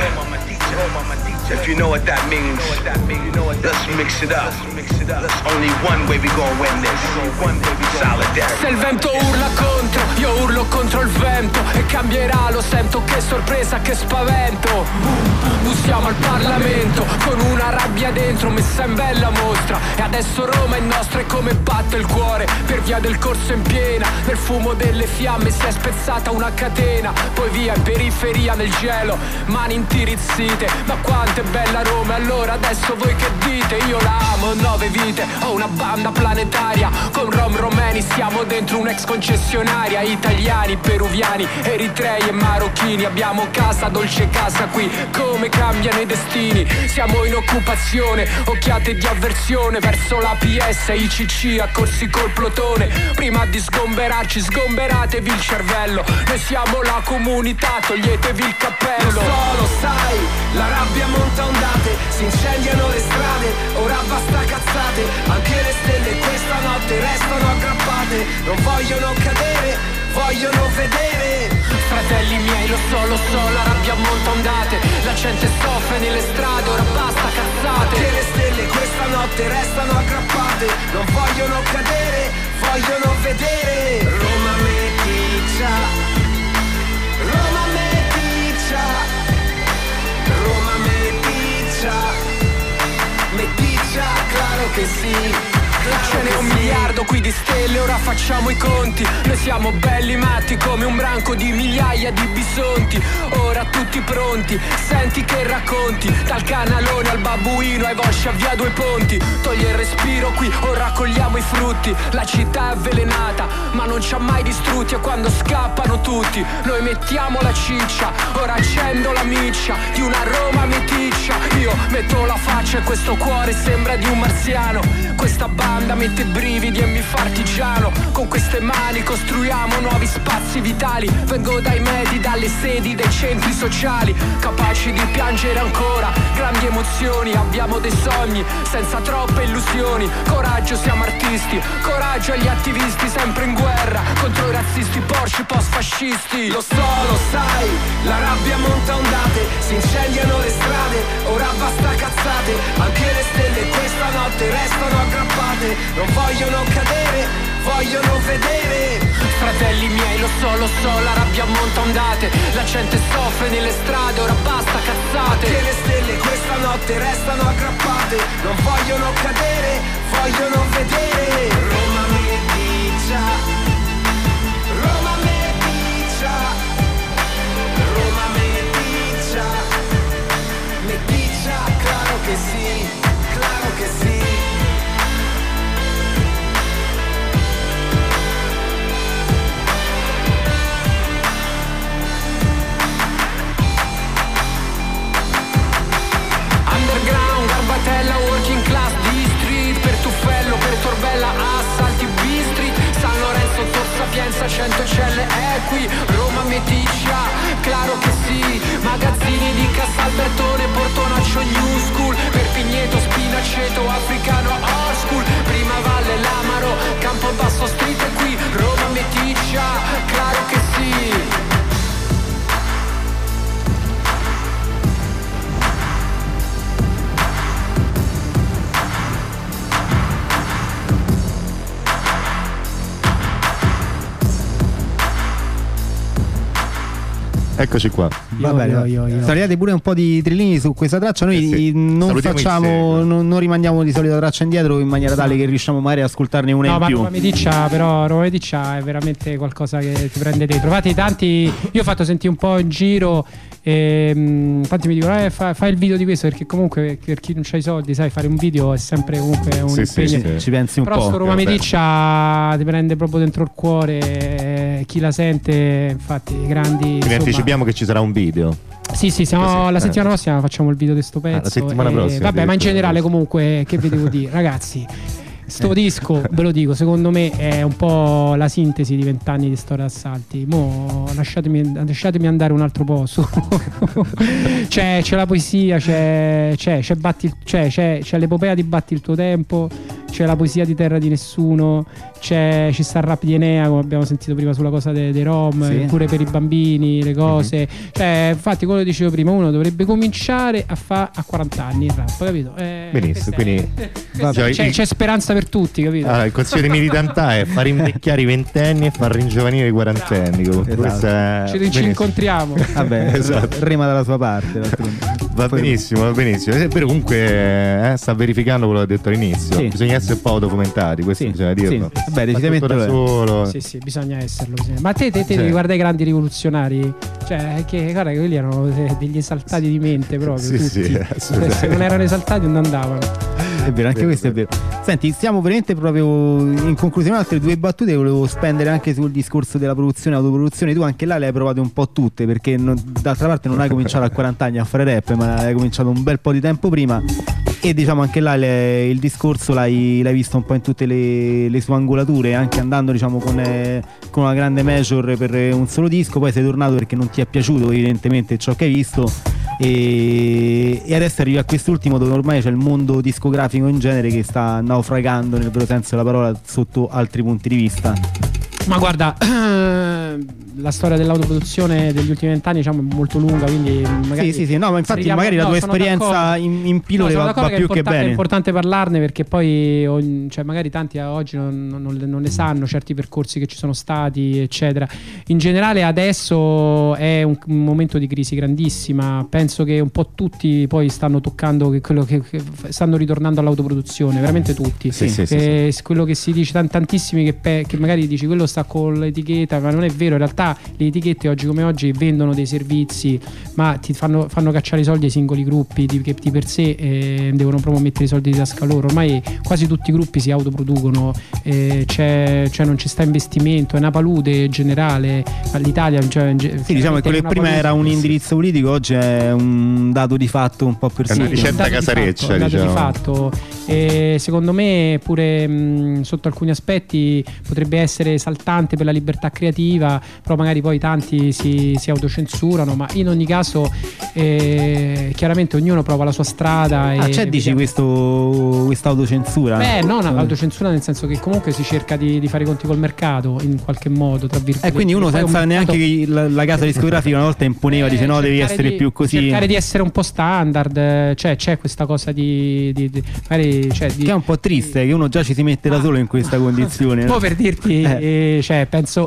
S13: If you know what that means, let's mix it up. Only one way we gonna win this. Solidarity.
S8: Se il vento urla contro, io urlo contro il vento. E cambierà, lo sento, che sorpresa, che spavento. Bussiamo al Parlamento con una rabbia dentro messa in bella mostra. E adesso Roma è nostra e come batte il cuore. Per via del corso in piena, nel fumo delle fiamme si è spezzata una catena. Poi via in periferia nel gelo, mani intirizzite. Ma quanto è bella Roma, allora adesso voi che dite? Io la amo, nove vite, ho una banda planetaria. Con Rom Romeni siamo dentro un'ex concessionaria. Italiani, peruviani, eritrei e marocchini. Abbiamo casa, dolce casa qui, come cambiano i destini. Siamo in occupazione, occhiate di avversione verso la P S, I C C, accorsi col plotone. Prima di sgomberarci, sgomberatevi il cervello. Noi siamo la comunità, toglietevi il cappello.
S9: Lo so, lo sai, la rabbia monta ondate, si incendiano le strade, ora basta cazzate. Anche le stelle questa notte restano aggrappate. Non vogliono cadere, vogliono vedere.
S8: Fratelli miei, lo so, lo so, la rabbia monta ondate. La gente soffre nelle strade, ora basta cazzate.
S9: Anche le stelle questa notte restano aggrappate. Non vogliono cadere, vogliono vedere. Roma Meticcia, Roma Meticcia, Roma Meticcia, Meticcia, claro che sì.
S8: Ce n'è un miliardo qui di stelle, ora facciamo i conti. Noi siamo belli matti come un branco di migliaia di bisonti. Ora tutti pronti, senti che racconti. Dal canalone al babbuino ai Volsci a via Due Ponti. Toglie il respiro qui, ora raccogliamo i frutti. La città è avvelenata, ma non ci ha mai distrutti. E quando scappano tutti, noi mettiamo la ciccia. Ora accendo la miccia di una Roma meticcia. Io metto la faccia e questo cuore sembra di un marziano. Questa banda mette brividi e mi fa artigiano. Con queste mani costruiamo nuovi spazi vitali. Vengo dai medi, dalle sedi, dai centri sociali. Capaci di piangere ancora grandi emozioni. Abbiamo dei sogni senza troppe illusioni. Coraggio, siamo artisti. Coraggio agli attivisti sempre in guerra contro i razzisti, Porsche, post-fascisti.
S9: Lo so, lo sai, la rabbia monta ondate, si incendiano le strade, ora basta cazzate. Anche le stelle questa notte restano aggrappate. Non vogliono cadere, vogliono vedere.
S8: Fratelli miei, lo so, lo so, la rabbia monta ondate. La gente soffre nelle strade, ora basta cazzate.
S9: Anche le stelle questa notte restano aggrappate. Non vogliono cadere, vogliono vedere. Roma Meticcia, Roma Meticcia, Roma Meticcia, Meticcia, claro che sì, claro che sì.
S8: Underground, Garbatella, working class, D Street, per Tuffello, per Torbella, Ass, senza cento celle è qui, Roma meticcia, claro che sì. Magazzini di Cassalbertone, Portonaccio, New School, Perpigneto, Spinaceto, Africano, Old School, Prima Valle, Lamaro, Campobasso, Street è qui, Roma meticcia, claro che sì.
S6: Eccoci qua.
S5: Va bene, tagliate pure un po' di trillini su questa traccia. Noi
S6: Eh sì.
S5: non
S6: Salutiamo
S5: facciamo, non, non rimandiamo di solito la traccia indietro in maniera tale che riusciamo magari ad ascoltarne una
S7: No,
S5: in
S7: ma
S5: più.
S7: Roma Meticcia, però Roma Meticcia è veramente qualcosa che ti prende dentro. Infatti tanti, io ho fatto sentire un po' in giro e mh, tanti mi dicono eh, fai fa il video di questo, perché comunque per chi non c'ha i soldi, sai, fare un video è sempre comunque un
S6: Sì, sì,
S7: impegno.
S6: sì.
S5: Ci pensi un
S7: Però
S5: po'.
S7: sto Roma
S6: Vabbè.
S7: Meticcia ti prende proprio dentro il cuore, eh, chi la sente, infatti grandi.
S6: Quindi
S7: insomma.
S6: anticipiamo che ci sarà un video.
S7: Sì, sì, siamo
S6: Così,
S7: la
S6: eh.
S7: settimana prossima facciamo il video di sto pezzo.
S6: Ah, la settimana
S7: e-
S6: prossima,
S7: Vabbè, ma in
S6: addirittura.
S7: generale comunque che vi devo dire, ragazzi. Sto disco, ve lo dico, secondo me è un po' la sintesi di vent'anni di storia d'assalti. Mo lasciatemi, lasciatemi andare un altro po' su. c'è, c'è la poesia, c'è, c'è, c'è, batti, c'è, c'è, c'è l'epopea di Batti il tuo tempo, c'è la poesia di Terra di Nessuno, c'è, ci sta il rap di Enea, come abbiamo sentito prima sulla cosa dei, dei rom,
S5: Sì.
S7: pure per i bambini, le cose. Mm-hmm. Cioè, infatti, quello che dicevo prima, uno dovrebbe cominciare a fare a quaranta anni il rap, capito? Eh,
S6: Benissimo,
S7: questa è-
S6: quindi
S7: questa-
S6: Cioè,
S7: c'è,
S6: il-
S7: c'è speranza per tutti, capito?
S6: Ah, il consiglio di militantà è far invecchiare i ventenni e far ringiovanire i quarantenni. Comunque,
S5: Esatto.
S6: questo è-
S7: Ci, ci
S6: benissimo.
S7: incontriamo.
S5: Vabbè,
S6: Esatto.
S5: rema dalla sua parte. d'altronde.
S6: Va
S5: Poi-
S6: benissimo, va benissimo. È vero, comunque eh, sta verificando quello che ho detto all'inizio.
S5: Sì.
S6: Bisogna essere un po' documentati, questo
S5: Sì,
S6: bisogna dirlo.
S5: sì. Vabbè,
S6: Fa
S5: decisamente
S6: tutto da
S5: lo è.
S6: solo.
S7: Sì, sì, bisogna esserlo. bisogna- Ma te, te, te
S6: Cioè.
S7: riguarda i grandi rivoluzionari? Cioè, che guarda che quelli erano de- degli esaltati di mente proprio.
S6: Sì, sì,
S7: tutti.
S6: assolutamente.
S7: Se non erano esaltati non andavano.
S5: È vero, anche
S6: Vero,
S5: questo è vero. Senti, stiamo veramente proprio in conclusione. Altre due battute volevo spendere anche sul discorso della produzione e autoproduzione. Tu anche là le hai provate un po' tutte, perché non- d'altra parte non hai cominciato a quaranta anni a fare rap, ma hai cominciato un bel po' di tempo prima. E diciamo anche là le- il discorso l'hai, l'hai visto un po' in tutte le, le sue angolature, anche andando diciamo con, eh, con una grande major per eh, un solo disco. Poi sei tornato perché non ti è piaciuto evidentemente ciò che hai visto. E, e adesso arrivi a quest'ultimo dove ormai c'è il mondo discografico in genere che sta naufragando nel vero senso della parola sotto altri punti di vista.
S7: Ma guarda, la storia dell'autoproduzione degli ultimi vent'anni diciamo è molto lunga, quindi magari
S5: Sì, sì, sì, no, ma infatti
S7: arriviamo-
S5: magari la
S7: no,
S5: tua
S7: sono
S5: esperienza
S7: d'accordo.
S5: in, in pillole
S7: No, sono
S5: va,
S7: d'accordo
S5: va
S7: che è
S5: più che
S7: importa-
S5: bene.
S7: È importante parlarne perché poi ogni- cioè, magari tanti a oggi non, non- non- non ne sanno certi percorsi che ci sono stati, eccetera. In generale adesso è un, un momento di crisi grandissima. Penso che un po' tutti poi stanno toccando che quello che, che stanno ritornando all'autoproduzione, veramente tutti.
S6: Sì, sì, sì,
S7: Eh, quello che si dice, tan- tantissimi che, pe- che magari dici quello sta con l'etichetta, ma non è vero. In realtà le etichette oggi come oggi vendono dei servizi, ma ti fanno, fanno cacciare i soldi ai singoli gruppi di, che di per sé eh, devono proprio mettere i soldi di tasca loro. Ormai quasi tutti i gruppi si autoproducono, eh, c'è, cioè non ci sta investimento, è una palude generale all'Italia. Cioè,
S5: Sì, diciamo che quello che prima era un indirizzo politico, oggi è un dato di fatto un po' per
S6: È una
S5: tutti.
S6: ricetta
S7: dato di
S6: casareccia,
S7: fatto, è un dato
S6: diciamo.
S7: di fatto. E secondo me pure mh, sotto alcuni aspetti potrebbe essere esaltante per la libertà creativa, però magari poi tanti si, si autocensurano, ma in ogni caso eh, chiaramente ognuno prova la sua strada.
S5: Ah,
S7: e
S5: c'è dici
S7: vediamo-
S5: questo, questa autocensura?
S7: Beh, non
S5: Eh.
S7: autocensura nel senso che comunque si cerca di, di fare i conti col mercato in qualche modo, tra virgolette.
S5: E quindi uno
S7: Poi è un
S5: senza
S7: mercato-
S5: neanche che la, la casa discografica una volta imponeva, dice no, devi
S7: cercare
S5: essere
S7: di-
S5: più così.
S7: cercare di essere un po' standard, eh, cioè c'è questa cosa di, di, di, magari, cioè, di
S5: Che è un po' triste che uno già ci si mette da solo in questa condizione.
S7: po' per dirti,
S5: Eh.
S7: eh, cioè, penso,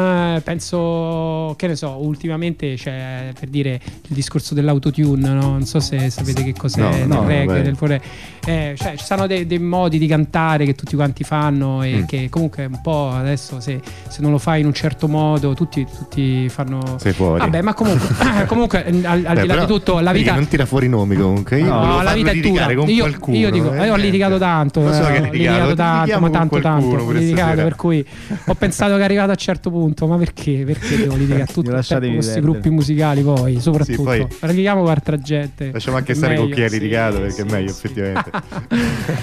S7: penso, che ne so, ultimamente c'è per dire il discorso dell'autotune, no? Non so se sapete che cos'è
S6: No,
S7: nel
S6: no,
S7: reggae,
S6: vabbè.
S7: nel fore- eh, cioè, ci sono dei, dei modi di cantare che tutti quanti fanno e
S6: Mm.
S7: che comunque un po' adesso se, se non lo fai in un certo modo tutti, tutti fanno.
S6: Sei fuori.
S7: Vabbè, ma comunque, comunque al, al
S6: Beh,
S7: di là
S6: però-
S7: di tutto la
S6: vedi
S7: vita.
S6: che non tira fuori i nomi comunque. Io
S7: No,
S6: volevo
S7: la
S6: farlo
S7: vita è
S6: litigare
S7: dura.
S6: con
S7: Io,
S6: qualcuno.
S7: io dico,
S6: eh,
S7: io ho
S6: niente.
S7: litigato tanto,
S6: Lo so
S7: eh,
S6: che hai
S7: ho
S6: litigato,
S7: litigato tanto,
S6: litighiamo
S7: ma
S6: con
S7: tanto
S6: qualcuno
S7: tanto, ho
S6: pure
S7: litigato,
S6: stasera.
S7: per cui ho pensato che è arrivato a un certo punto, ma perché? Perché devo litigare tutto il tempo
S5: Lasciatevi
S7: con questi
S5: perdere.
S7: gruppi musicali poi, soprattutto.
S6: Sì, poi-
S7: Litighiamo con altra gente.
S6: Lasciamo anche
S7: È
S6: stare con
S7: meglio,
S6: chi hai
S7: sì,
S6: litigato perché
S7: sì,
S6: è meglio
S7: sì.
S6: effettivamente.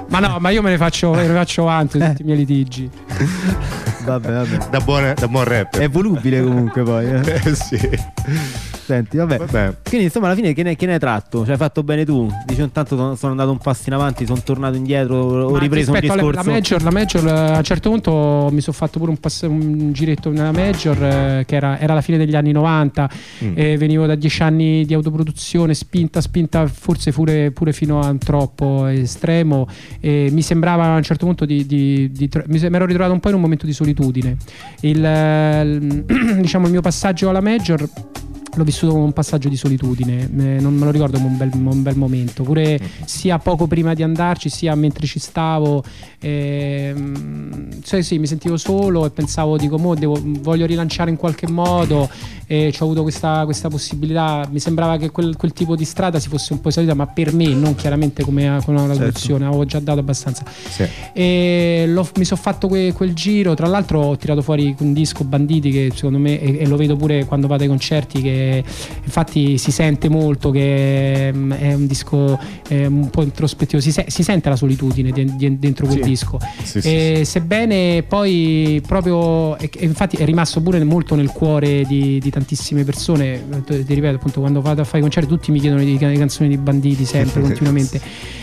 S7: Ma no, ma io me ne faccio, me ne faccio avanti tutti i miei litigi.
S5: Vabbè, vabbè.
S6: Da, buone, da buon rap.
S5: È volubile comunque poi. Eh,
S6: eh sì.
S5: Senti, vabbè.
S6: vabbè.
S5: Quindi insomma alla fine che ne, che ne hai tratto? Cioè hai fatto bene tu? Dici intanto sono, sono andato un passo in avanti, sono tornato indietro, ho
S7: Ma
S5: ripreso un discorso.
S7: La major, la major a un certo punto mi sono fatto pure un, pass- un giretto nella major eh, che era, era la fine degli anni novanta. Mm. E venivo da dieci anni di autoproduzione, spinta, spinta forse pure, pure fino a un troppo estremo. E mi sembrava a un certo punto di, di, di, di mi ero ritrovato un po' in un momento di solitudine. Il, il diciamo il mio passaggio alla major l'ho vissuto come un passaggio di solitudine, eh, non me lo ricordo come un bel, un bel momento, pure sia poco prima di andarci sia mentre ci stavo, eh, cioè sì, mi sentivo solo e pensavo, dico, mo devo, voglio rilanciare in qualche modo, e ci ho avuto questa, questa possibilità. Mi sembrava che quel, quel tipo di strada si fosse un po' esaurita, ma per me, non chiaramente come, come una produzione, certo. Avevo già dato abbastanza, sì. E l'ho, mi sono fatto que, quel giro, tra l'altro ho tirato fuori un disco, Banditi, che secondo me, e, e lo vedo pure quando vado ai concerti, che infatti si sente molto che è un disco è un po' introspettivo, si, se, si sente la solitudine de, de, dentro quel sì. disco, sì, e sì, sebbene poi proprio e, e infatti è rimasto pure molto nel cuore di, di tantissime persone. Ti ripeto, appunto, quando vado a fare i concerti tutti mi chiedono di, di canzoni di Banditi sempre, continuamente.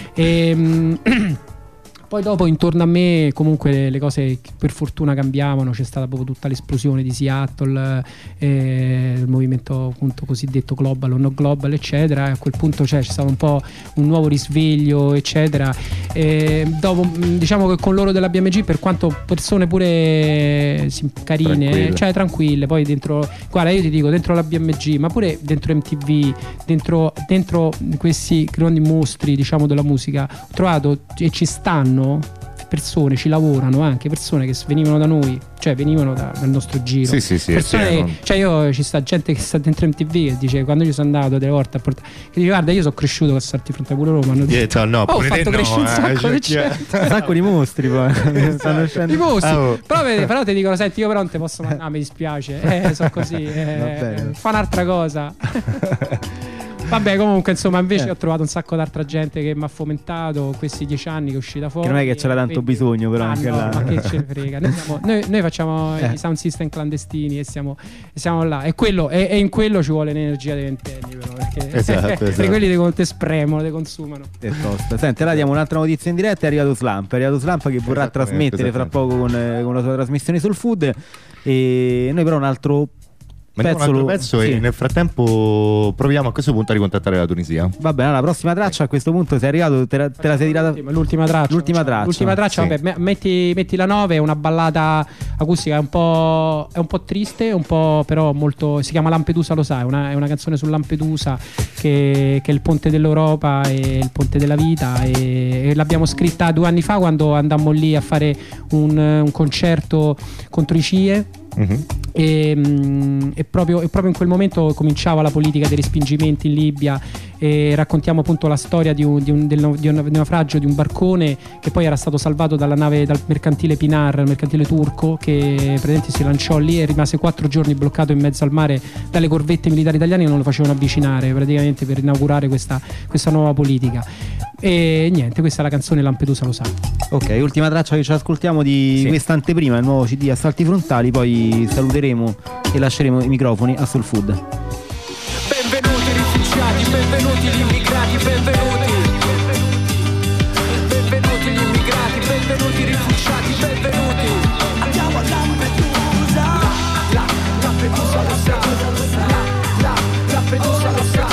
S7: E, poi dopo intorno a me comunque le cose per fortuna cambiavano, c'è stata proprio tutta l'esplosione di Seattle, eh, il movimento appunto cosiddetto global o no global eccetera, e a quel punto cioè, c'è stato un po' un nuovo risveglio eccetera, e dopo diciamo che con loro della B M G, per quanto persone pure sì, carine, tranquille. Cioè tranquille, poi dentro, guarda io ti dico, dentro la B M G ma pure dentro M T V, dentro, dentro questi grandi mostri diciamo della musica, ho trovato e ci stanno persone, ci lavorano anche persone che venivano da noi, cioè venivano da, dal nostro giro, sì, sì, sì, persone, cioè io ci sta gente che sta dentro M T V che dice, quando io sono andato delle volte a portare, che dice guarda io sono cresciuto con Salti Fronte pure Roma, hanno detto,
S6: no,
S7: oh, ho fatto crescere un sacco di gente,
S5: un sacco di mostri poi stanno scendendo
S7: i mostri, ah, oh. però, però ti dicono senti io però non te posso mandare, ah, mi dispiace, eh, sono così, eh, fa un'altra cosa. Vabbè, comunque insomma invece eh. ho trovato un sacco d'altra gente che mi ha fomentato questi dieci anni che è uscita fuori,
S5: che non è che c'era tanto quindi, bisogno però ah, anche
S7: no,
S5: là,
S7: ma che ce ne frega, noi, siamo, noi, noi facciamo eh. i sound system clandestini e siamo, e siamo là, e, quello, e, e in quello ci vuole l'energia dei ventenni però, perché
S6: esatto, esatto.
S7: perché quelli te, te spremono, te consumano.
S5: È tosta. Senti, ora diamo un'altra notizia in diretta, è arrivato Slump, è arrivato Slump che vorrà trasmettere fra poco con, con la sua trasmissione sul food, e noi però un altro
S6: Pezzo, un altro pezzo sì. E nel frattempo proviamo a questo punto a ricontattare la Tunisia.
S5: Va bene, la prossima traccia a questo punto sei arrivato, te la, te la sei tirata
S7: l'ultima, l'ultima traccia.
S5: L'ultima traccia,
S7: l'ultima traccia sì. Vabbè, metti, metti la nove, è una ballata acustica, è un po', è un po' triste, un po' però molto, si chiama Lampedusa lo sai, è una, è una canzone su Lampedusa che, che è il ponte dell'Europa e il ponte della vita, e, e l'abbiamo scritta due anni fa quando andammo lì a fare un, un concerto contro i C I E. Mm-hmm. E, e, proprio, e proprio in quel momento cominciava la politica dei respingimenti in Libia, e raccontiamo appunto la storia di un, di un, del, di un naufragio di un barcone che poi era stato salvato dalla nave, dal mercantile Pinar, il mercantile turco, che praticamente si lanciò lì e rimase quattro giorni bloccato in mezzo al mare dalle corvette militari italiane che non lo facevano avvicinare, praticamente per inaugurare questa, questa nuova politica. E niente, questa è la canzone Lampedusa lo sa.
S5: Ok, ultima traccia che ci ascoltiamo di sì. questa anteprima, il nuovo C D Assalti Frontali, poi saluteremo e lasceremo i microfoni a Soul Food.
S8: Benvenuti rifugiati, benvenuti gli immigrati, benvenuti. Benvenuti gli immigrati, benvenuti i rifugiati, benvenuti. Andiamo a Lampedusa. La, Lampedusa lo sa. La, la, Lampedusa lo sa.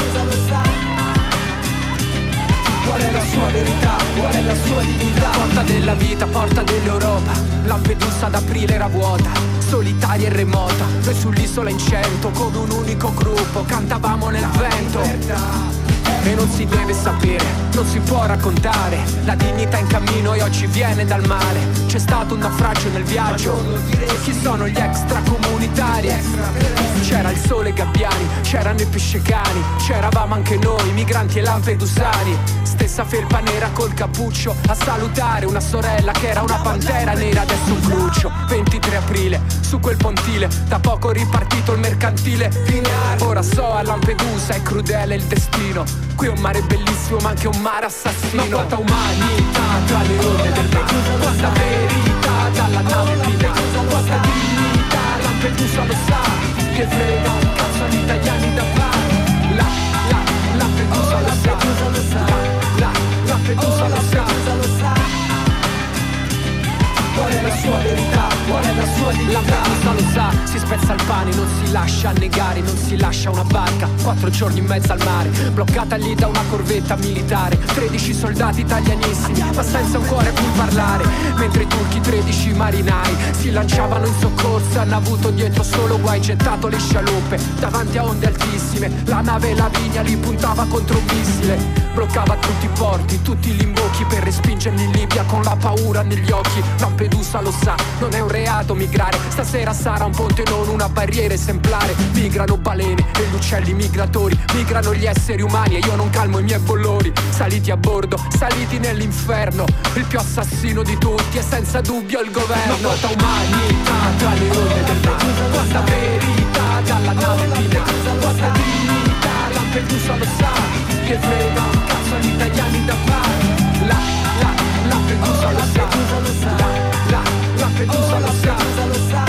S8: Qual è la sua verità? Qual è la sua dignità? Porta della vita, porta dell'Europa. Lampedusa ad aprile era vuota, solitaria e remota. Noi sull'isola in cento, come un unico gruppo, cantavamo nel vento. E non si deve sapere, non si può raccontare. La dignità in cammino e oggi viene dal mare. C'è stato un naufragio nel viaggio. Chi sono gli extracomunitari? C'era il sole e gabbiani, c'erano i pescecani, c'eravamo anche noi, migranti e lampedusani. Stessa felpa nera col cappuccio a salutare una sorella che era una pantera nera, adesso un cruccio. Ventitré aprile, su quel pontile, da poco ripartito il mercantile. Ora so a Lampedusa è crudele il destino, qui è un mare bellissimo ma anche un mare assassino. Ma quanta umanità tra le onde del mare, quanta verità dalla nave fine, quanta dignità Lampedusa lo sa, che frega un cazzo agli italiani da fare. La, la, Lampedusa lo sa, la, la, Lampedusa lo sa. Qual è la sua verità, qual è la sua dignità? Lampedusa lo sa, si spezza il pane, non si lascia annegare, non si lascia una barca, quattro giorni in mezzo al mare, bloccata lì da una corvetta militare, tredici soldati italianissimi, ma senza un cuore pur parlare, mentre i turchi tredici marinai si lanciavano in soccorso, hanno avuto dietro solo guai, gettato le scialuppe, davanti a onde altissime, la nave Lavinia li puntava contro un missile, bloccava tutti i porti, tutti gli imbocchi per respingerli in Libia con la paura negli occhi. Lampedusa lo sa, non è un reato migrare, stasera sarà un ponte non una barriera esemplare. Migrano balene e gli uccelli migratori, migrano gli esseri umani e io non calmo i miei bollori. Saliti a bordo, saliti nell'inferno, il più assassino di tutti è senza dubbio il governo. Ma quanta umanità tra le onde del mare, quanta verità dalla nave fine, quanta dignità Lampedusa lo sa, che frega un cazzo agli italiani da fare. La, la, Lampedusa lo sa, la, la, Lampedusa lo sa.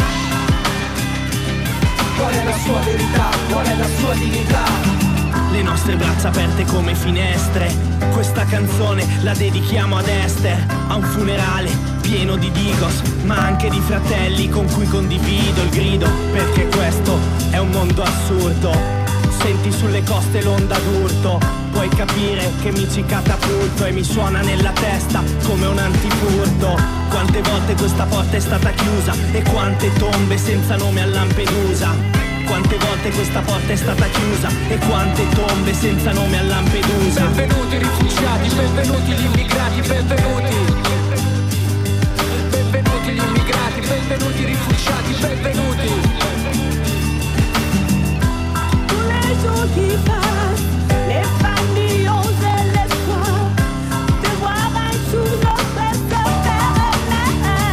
S8: Qual è la sua verità, qual è la sua dignità?
S10: Le nostre braccia aperte come finestre, questa canzone la dedichiamo ad Esther, a un funerale pieno di digos, ma anche di fratelli con cui condivido il grido, perché questo è un mondo assurdo. Senti sulle coste l'onda d'urto, puoi capire che mi ci catapulto e mi suona nella testa come un antifurto. Quante volte questa porta è stata chiusa e quante tombe senza nome a Lampedusa. Quante volte questa porta è stata chiusa e quante tombe senza nome a Lampedusa.
S8: Benvenuti rifugiati, benvenuti gli immigrati, benvenuti. Benvenuti gli immigrati, benvenuti i rifugiati, benvenuti.
S12: Les jours qui passent, les familles osent l'espoir de voir un jour notre éternel.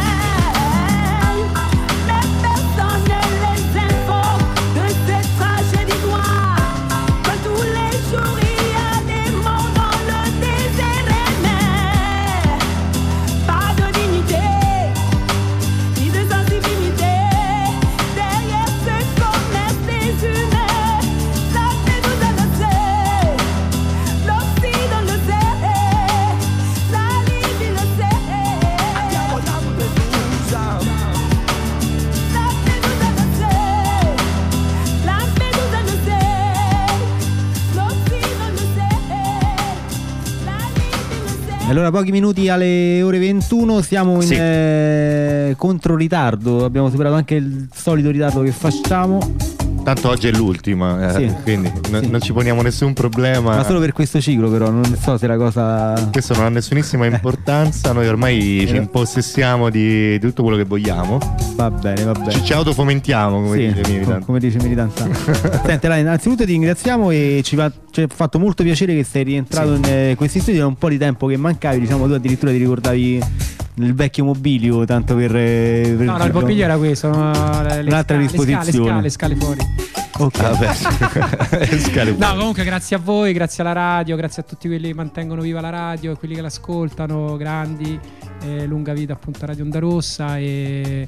S12: Les personnes et les infos de cette tragédie noire, quand tous les jours il y a des morts dans le désert amer. Pas de dignité, ni de sensibilité, derrière ce commerce des humains.
S5: Allora, pochi minuti alle ore ventuno, siamo in
S6: Sì.
S5: eh, contro ritardo, abbiamo superato anche il solito ritardo che facciamo.
S6: Tanto oggi è l'ultima, eh,
S5: Sì.
S6: quindi n-
S5: Sì.
S6: non ci poniamo nessun problema.
S5: Ma solo per questo ciclo, però non so se la cosa.
S6: Questo non ha nessunissima importanza, noi ormai ci impossessiamo di, di tutto quello che vogliamo.
S5: Va bene, va bene.
S6: Ci, ci autofomentiamo, come
S5: Sì,
S6: dice Militant.
S5: come dice Militant. Senti, allora, innanzitutto ti ringraziamo e ci, fa, ci è fatto molto piacere che sei rientrato
S6: Sì.
S5: in eh, questi studi. Era un po' di tempo che mancavi, diciamo, tu addirittura ti ricordavi il vecchio mobilio, tanto per, eh, per
S7: No, no, il mobilio era questo, no, le, le
S5: un'altra
S7: scale,
S5: disposizione.
S7: Le scale, le scale fuori.
S5: Ok.
S6: Vabbè. Scale
S7: No,
S6: fuori.
S7: comunque grazie a voi, grazie alla radio, grazie a tutti quelli che mantengono viva la radio e quelli che l'ascoltano, grandi, eh, lunga vita appunto a Radio Onda Rossa, e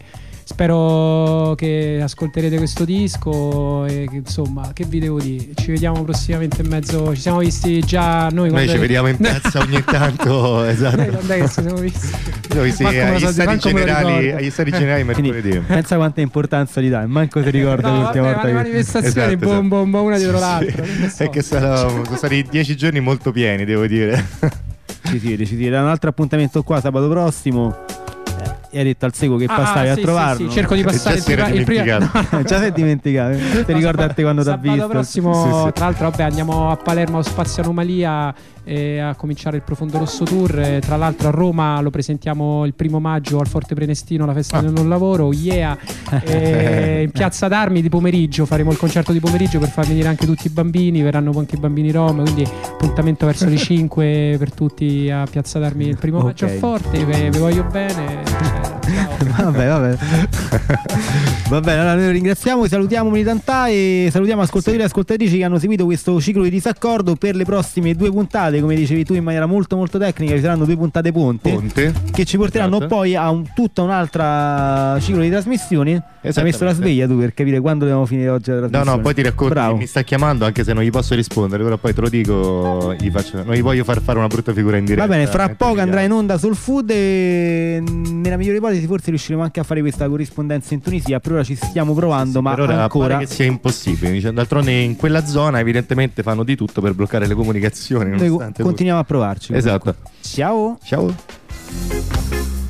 S7: spero che ascolterete questo disco e che, insomma, che vi devo dire, ci vediamo prossimamente in mezzo, ci siamo visti già noi.
S6: Noi ci vediamo in piazza ogni tanto, esatto.
S7: Noi quando è che ci siamo visti?
S6: Noi sì,
S7: Manco me lo
S6: agli
S7: so-
S6: stati
S7: manco me lo
S6: generali,
S7: ricordo.
S6: agli stati generali mercoledì.
S5: Pensa quanta importanza gli dà, manco ti ricorda
S7: No,
S5: l'ultima
S7: vabbè,
S5: volta
S7: ma le
S5: che...
S7: manifestazioni
S6: Esatto,
S7: bom, bom, bom, una dietro
S6: Sì,
S7: l'altra.
S6: sì.
S7: non ne so.
S6: È che sarà- sono stati dieci giorni molto pieni, devo dire.
S5: Ci siete, ci siete. Un altro appuntamento qua sabato prossimo. E hai detto al Seco che
S7: Ah,
S5: passavi
S7: sì,
S5: a
S7: sì,
S5: trovarlo.
S7: sì, cerco di passare
S6: già si era
S7: il prima, il prima-
S6: dimenticato.
S5: Già sei dimenticato. Ti
S7: No,
S5: ricorda a te quando ti ha
S7: sabato
S5: visto?
S7: prossimo,
S5: Sì, sì.
S7: tra l'altro, vabbè, andiamo a Palermo allo Spazio Anomalia eh, a cominciare il Profondo Rosso Tour. Eh, tra l'altro a Roma lo presentiamo il primo maggio al Forte Prenestino, la festa
S6: Ah.
S7: del non lavoro. Yeah. Eh, in Piazza d'Armi di pomeriggio faremo il concerto di pomeriggio per far venire anche tutti i bambini, verranno anche i bambini rom, quindi appuntamento verso le cinque per tutti a Piazza d'Armi il primo maggio
S5: Ok.
S7: a Forte. Vi vi voglio bene. Cioè,
S5: Vabbè, vabbè. Va bene, allora noi ringraziamo, salutiamo Militantà e salutiamo ascoltatori e ascoltatrici che hanno seguito questo ciclo di disaccordo. Per le prossime due puntate, come dicevi tu in maniera molto molto tecnica, ci saranno due puntate ponte,
S6: ponte.
S5: che ci porteranno
S6: Esatto.
S5: poi a un, tutta un'altra ciclo di trasmissioni. Hai messo la sveglia tu per capire quando dobbiamo finire oggi la
S6: No,
S5: trasmissione?
S6: no, poi ti racconto
S5: Bravo.
S6: che mi sta chiamando, anche se non gli posso rispondere, però poi te lo dico, gli faccio, non gli voglio far fare una brutta figura in diretta.
S5: Va bene, fra
S6: eh,
S5: poco
S6: ti
S5: andrà
S6: chiamo.
S5: in onda sul Food e nella migliore ipotesi forse riusciremo anche a fare questa corrispondenza in Tunisia. Per ora ci stiamo provando, ma
S6: Per ora
S5: ancora
S6: pare che sia impossibile. Dice, d'altronde in quella zona evidentemente fanno di tutto per bloccare le comunicazioni.
S5: noi
S6: nonostante
S5: continuiamo a provarci.
S6: Esatto.
S5: Ciao.
S6: Ciao.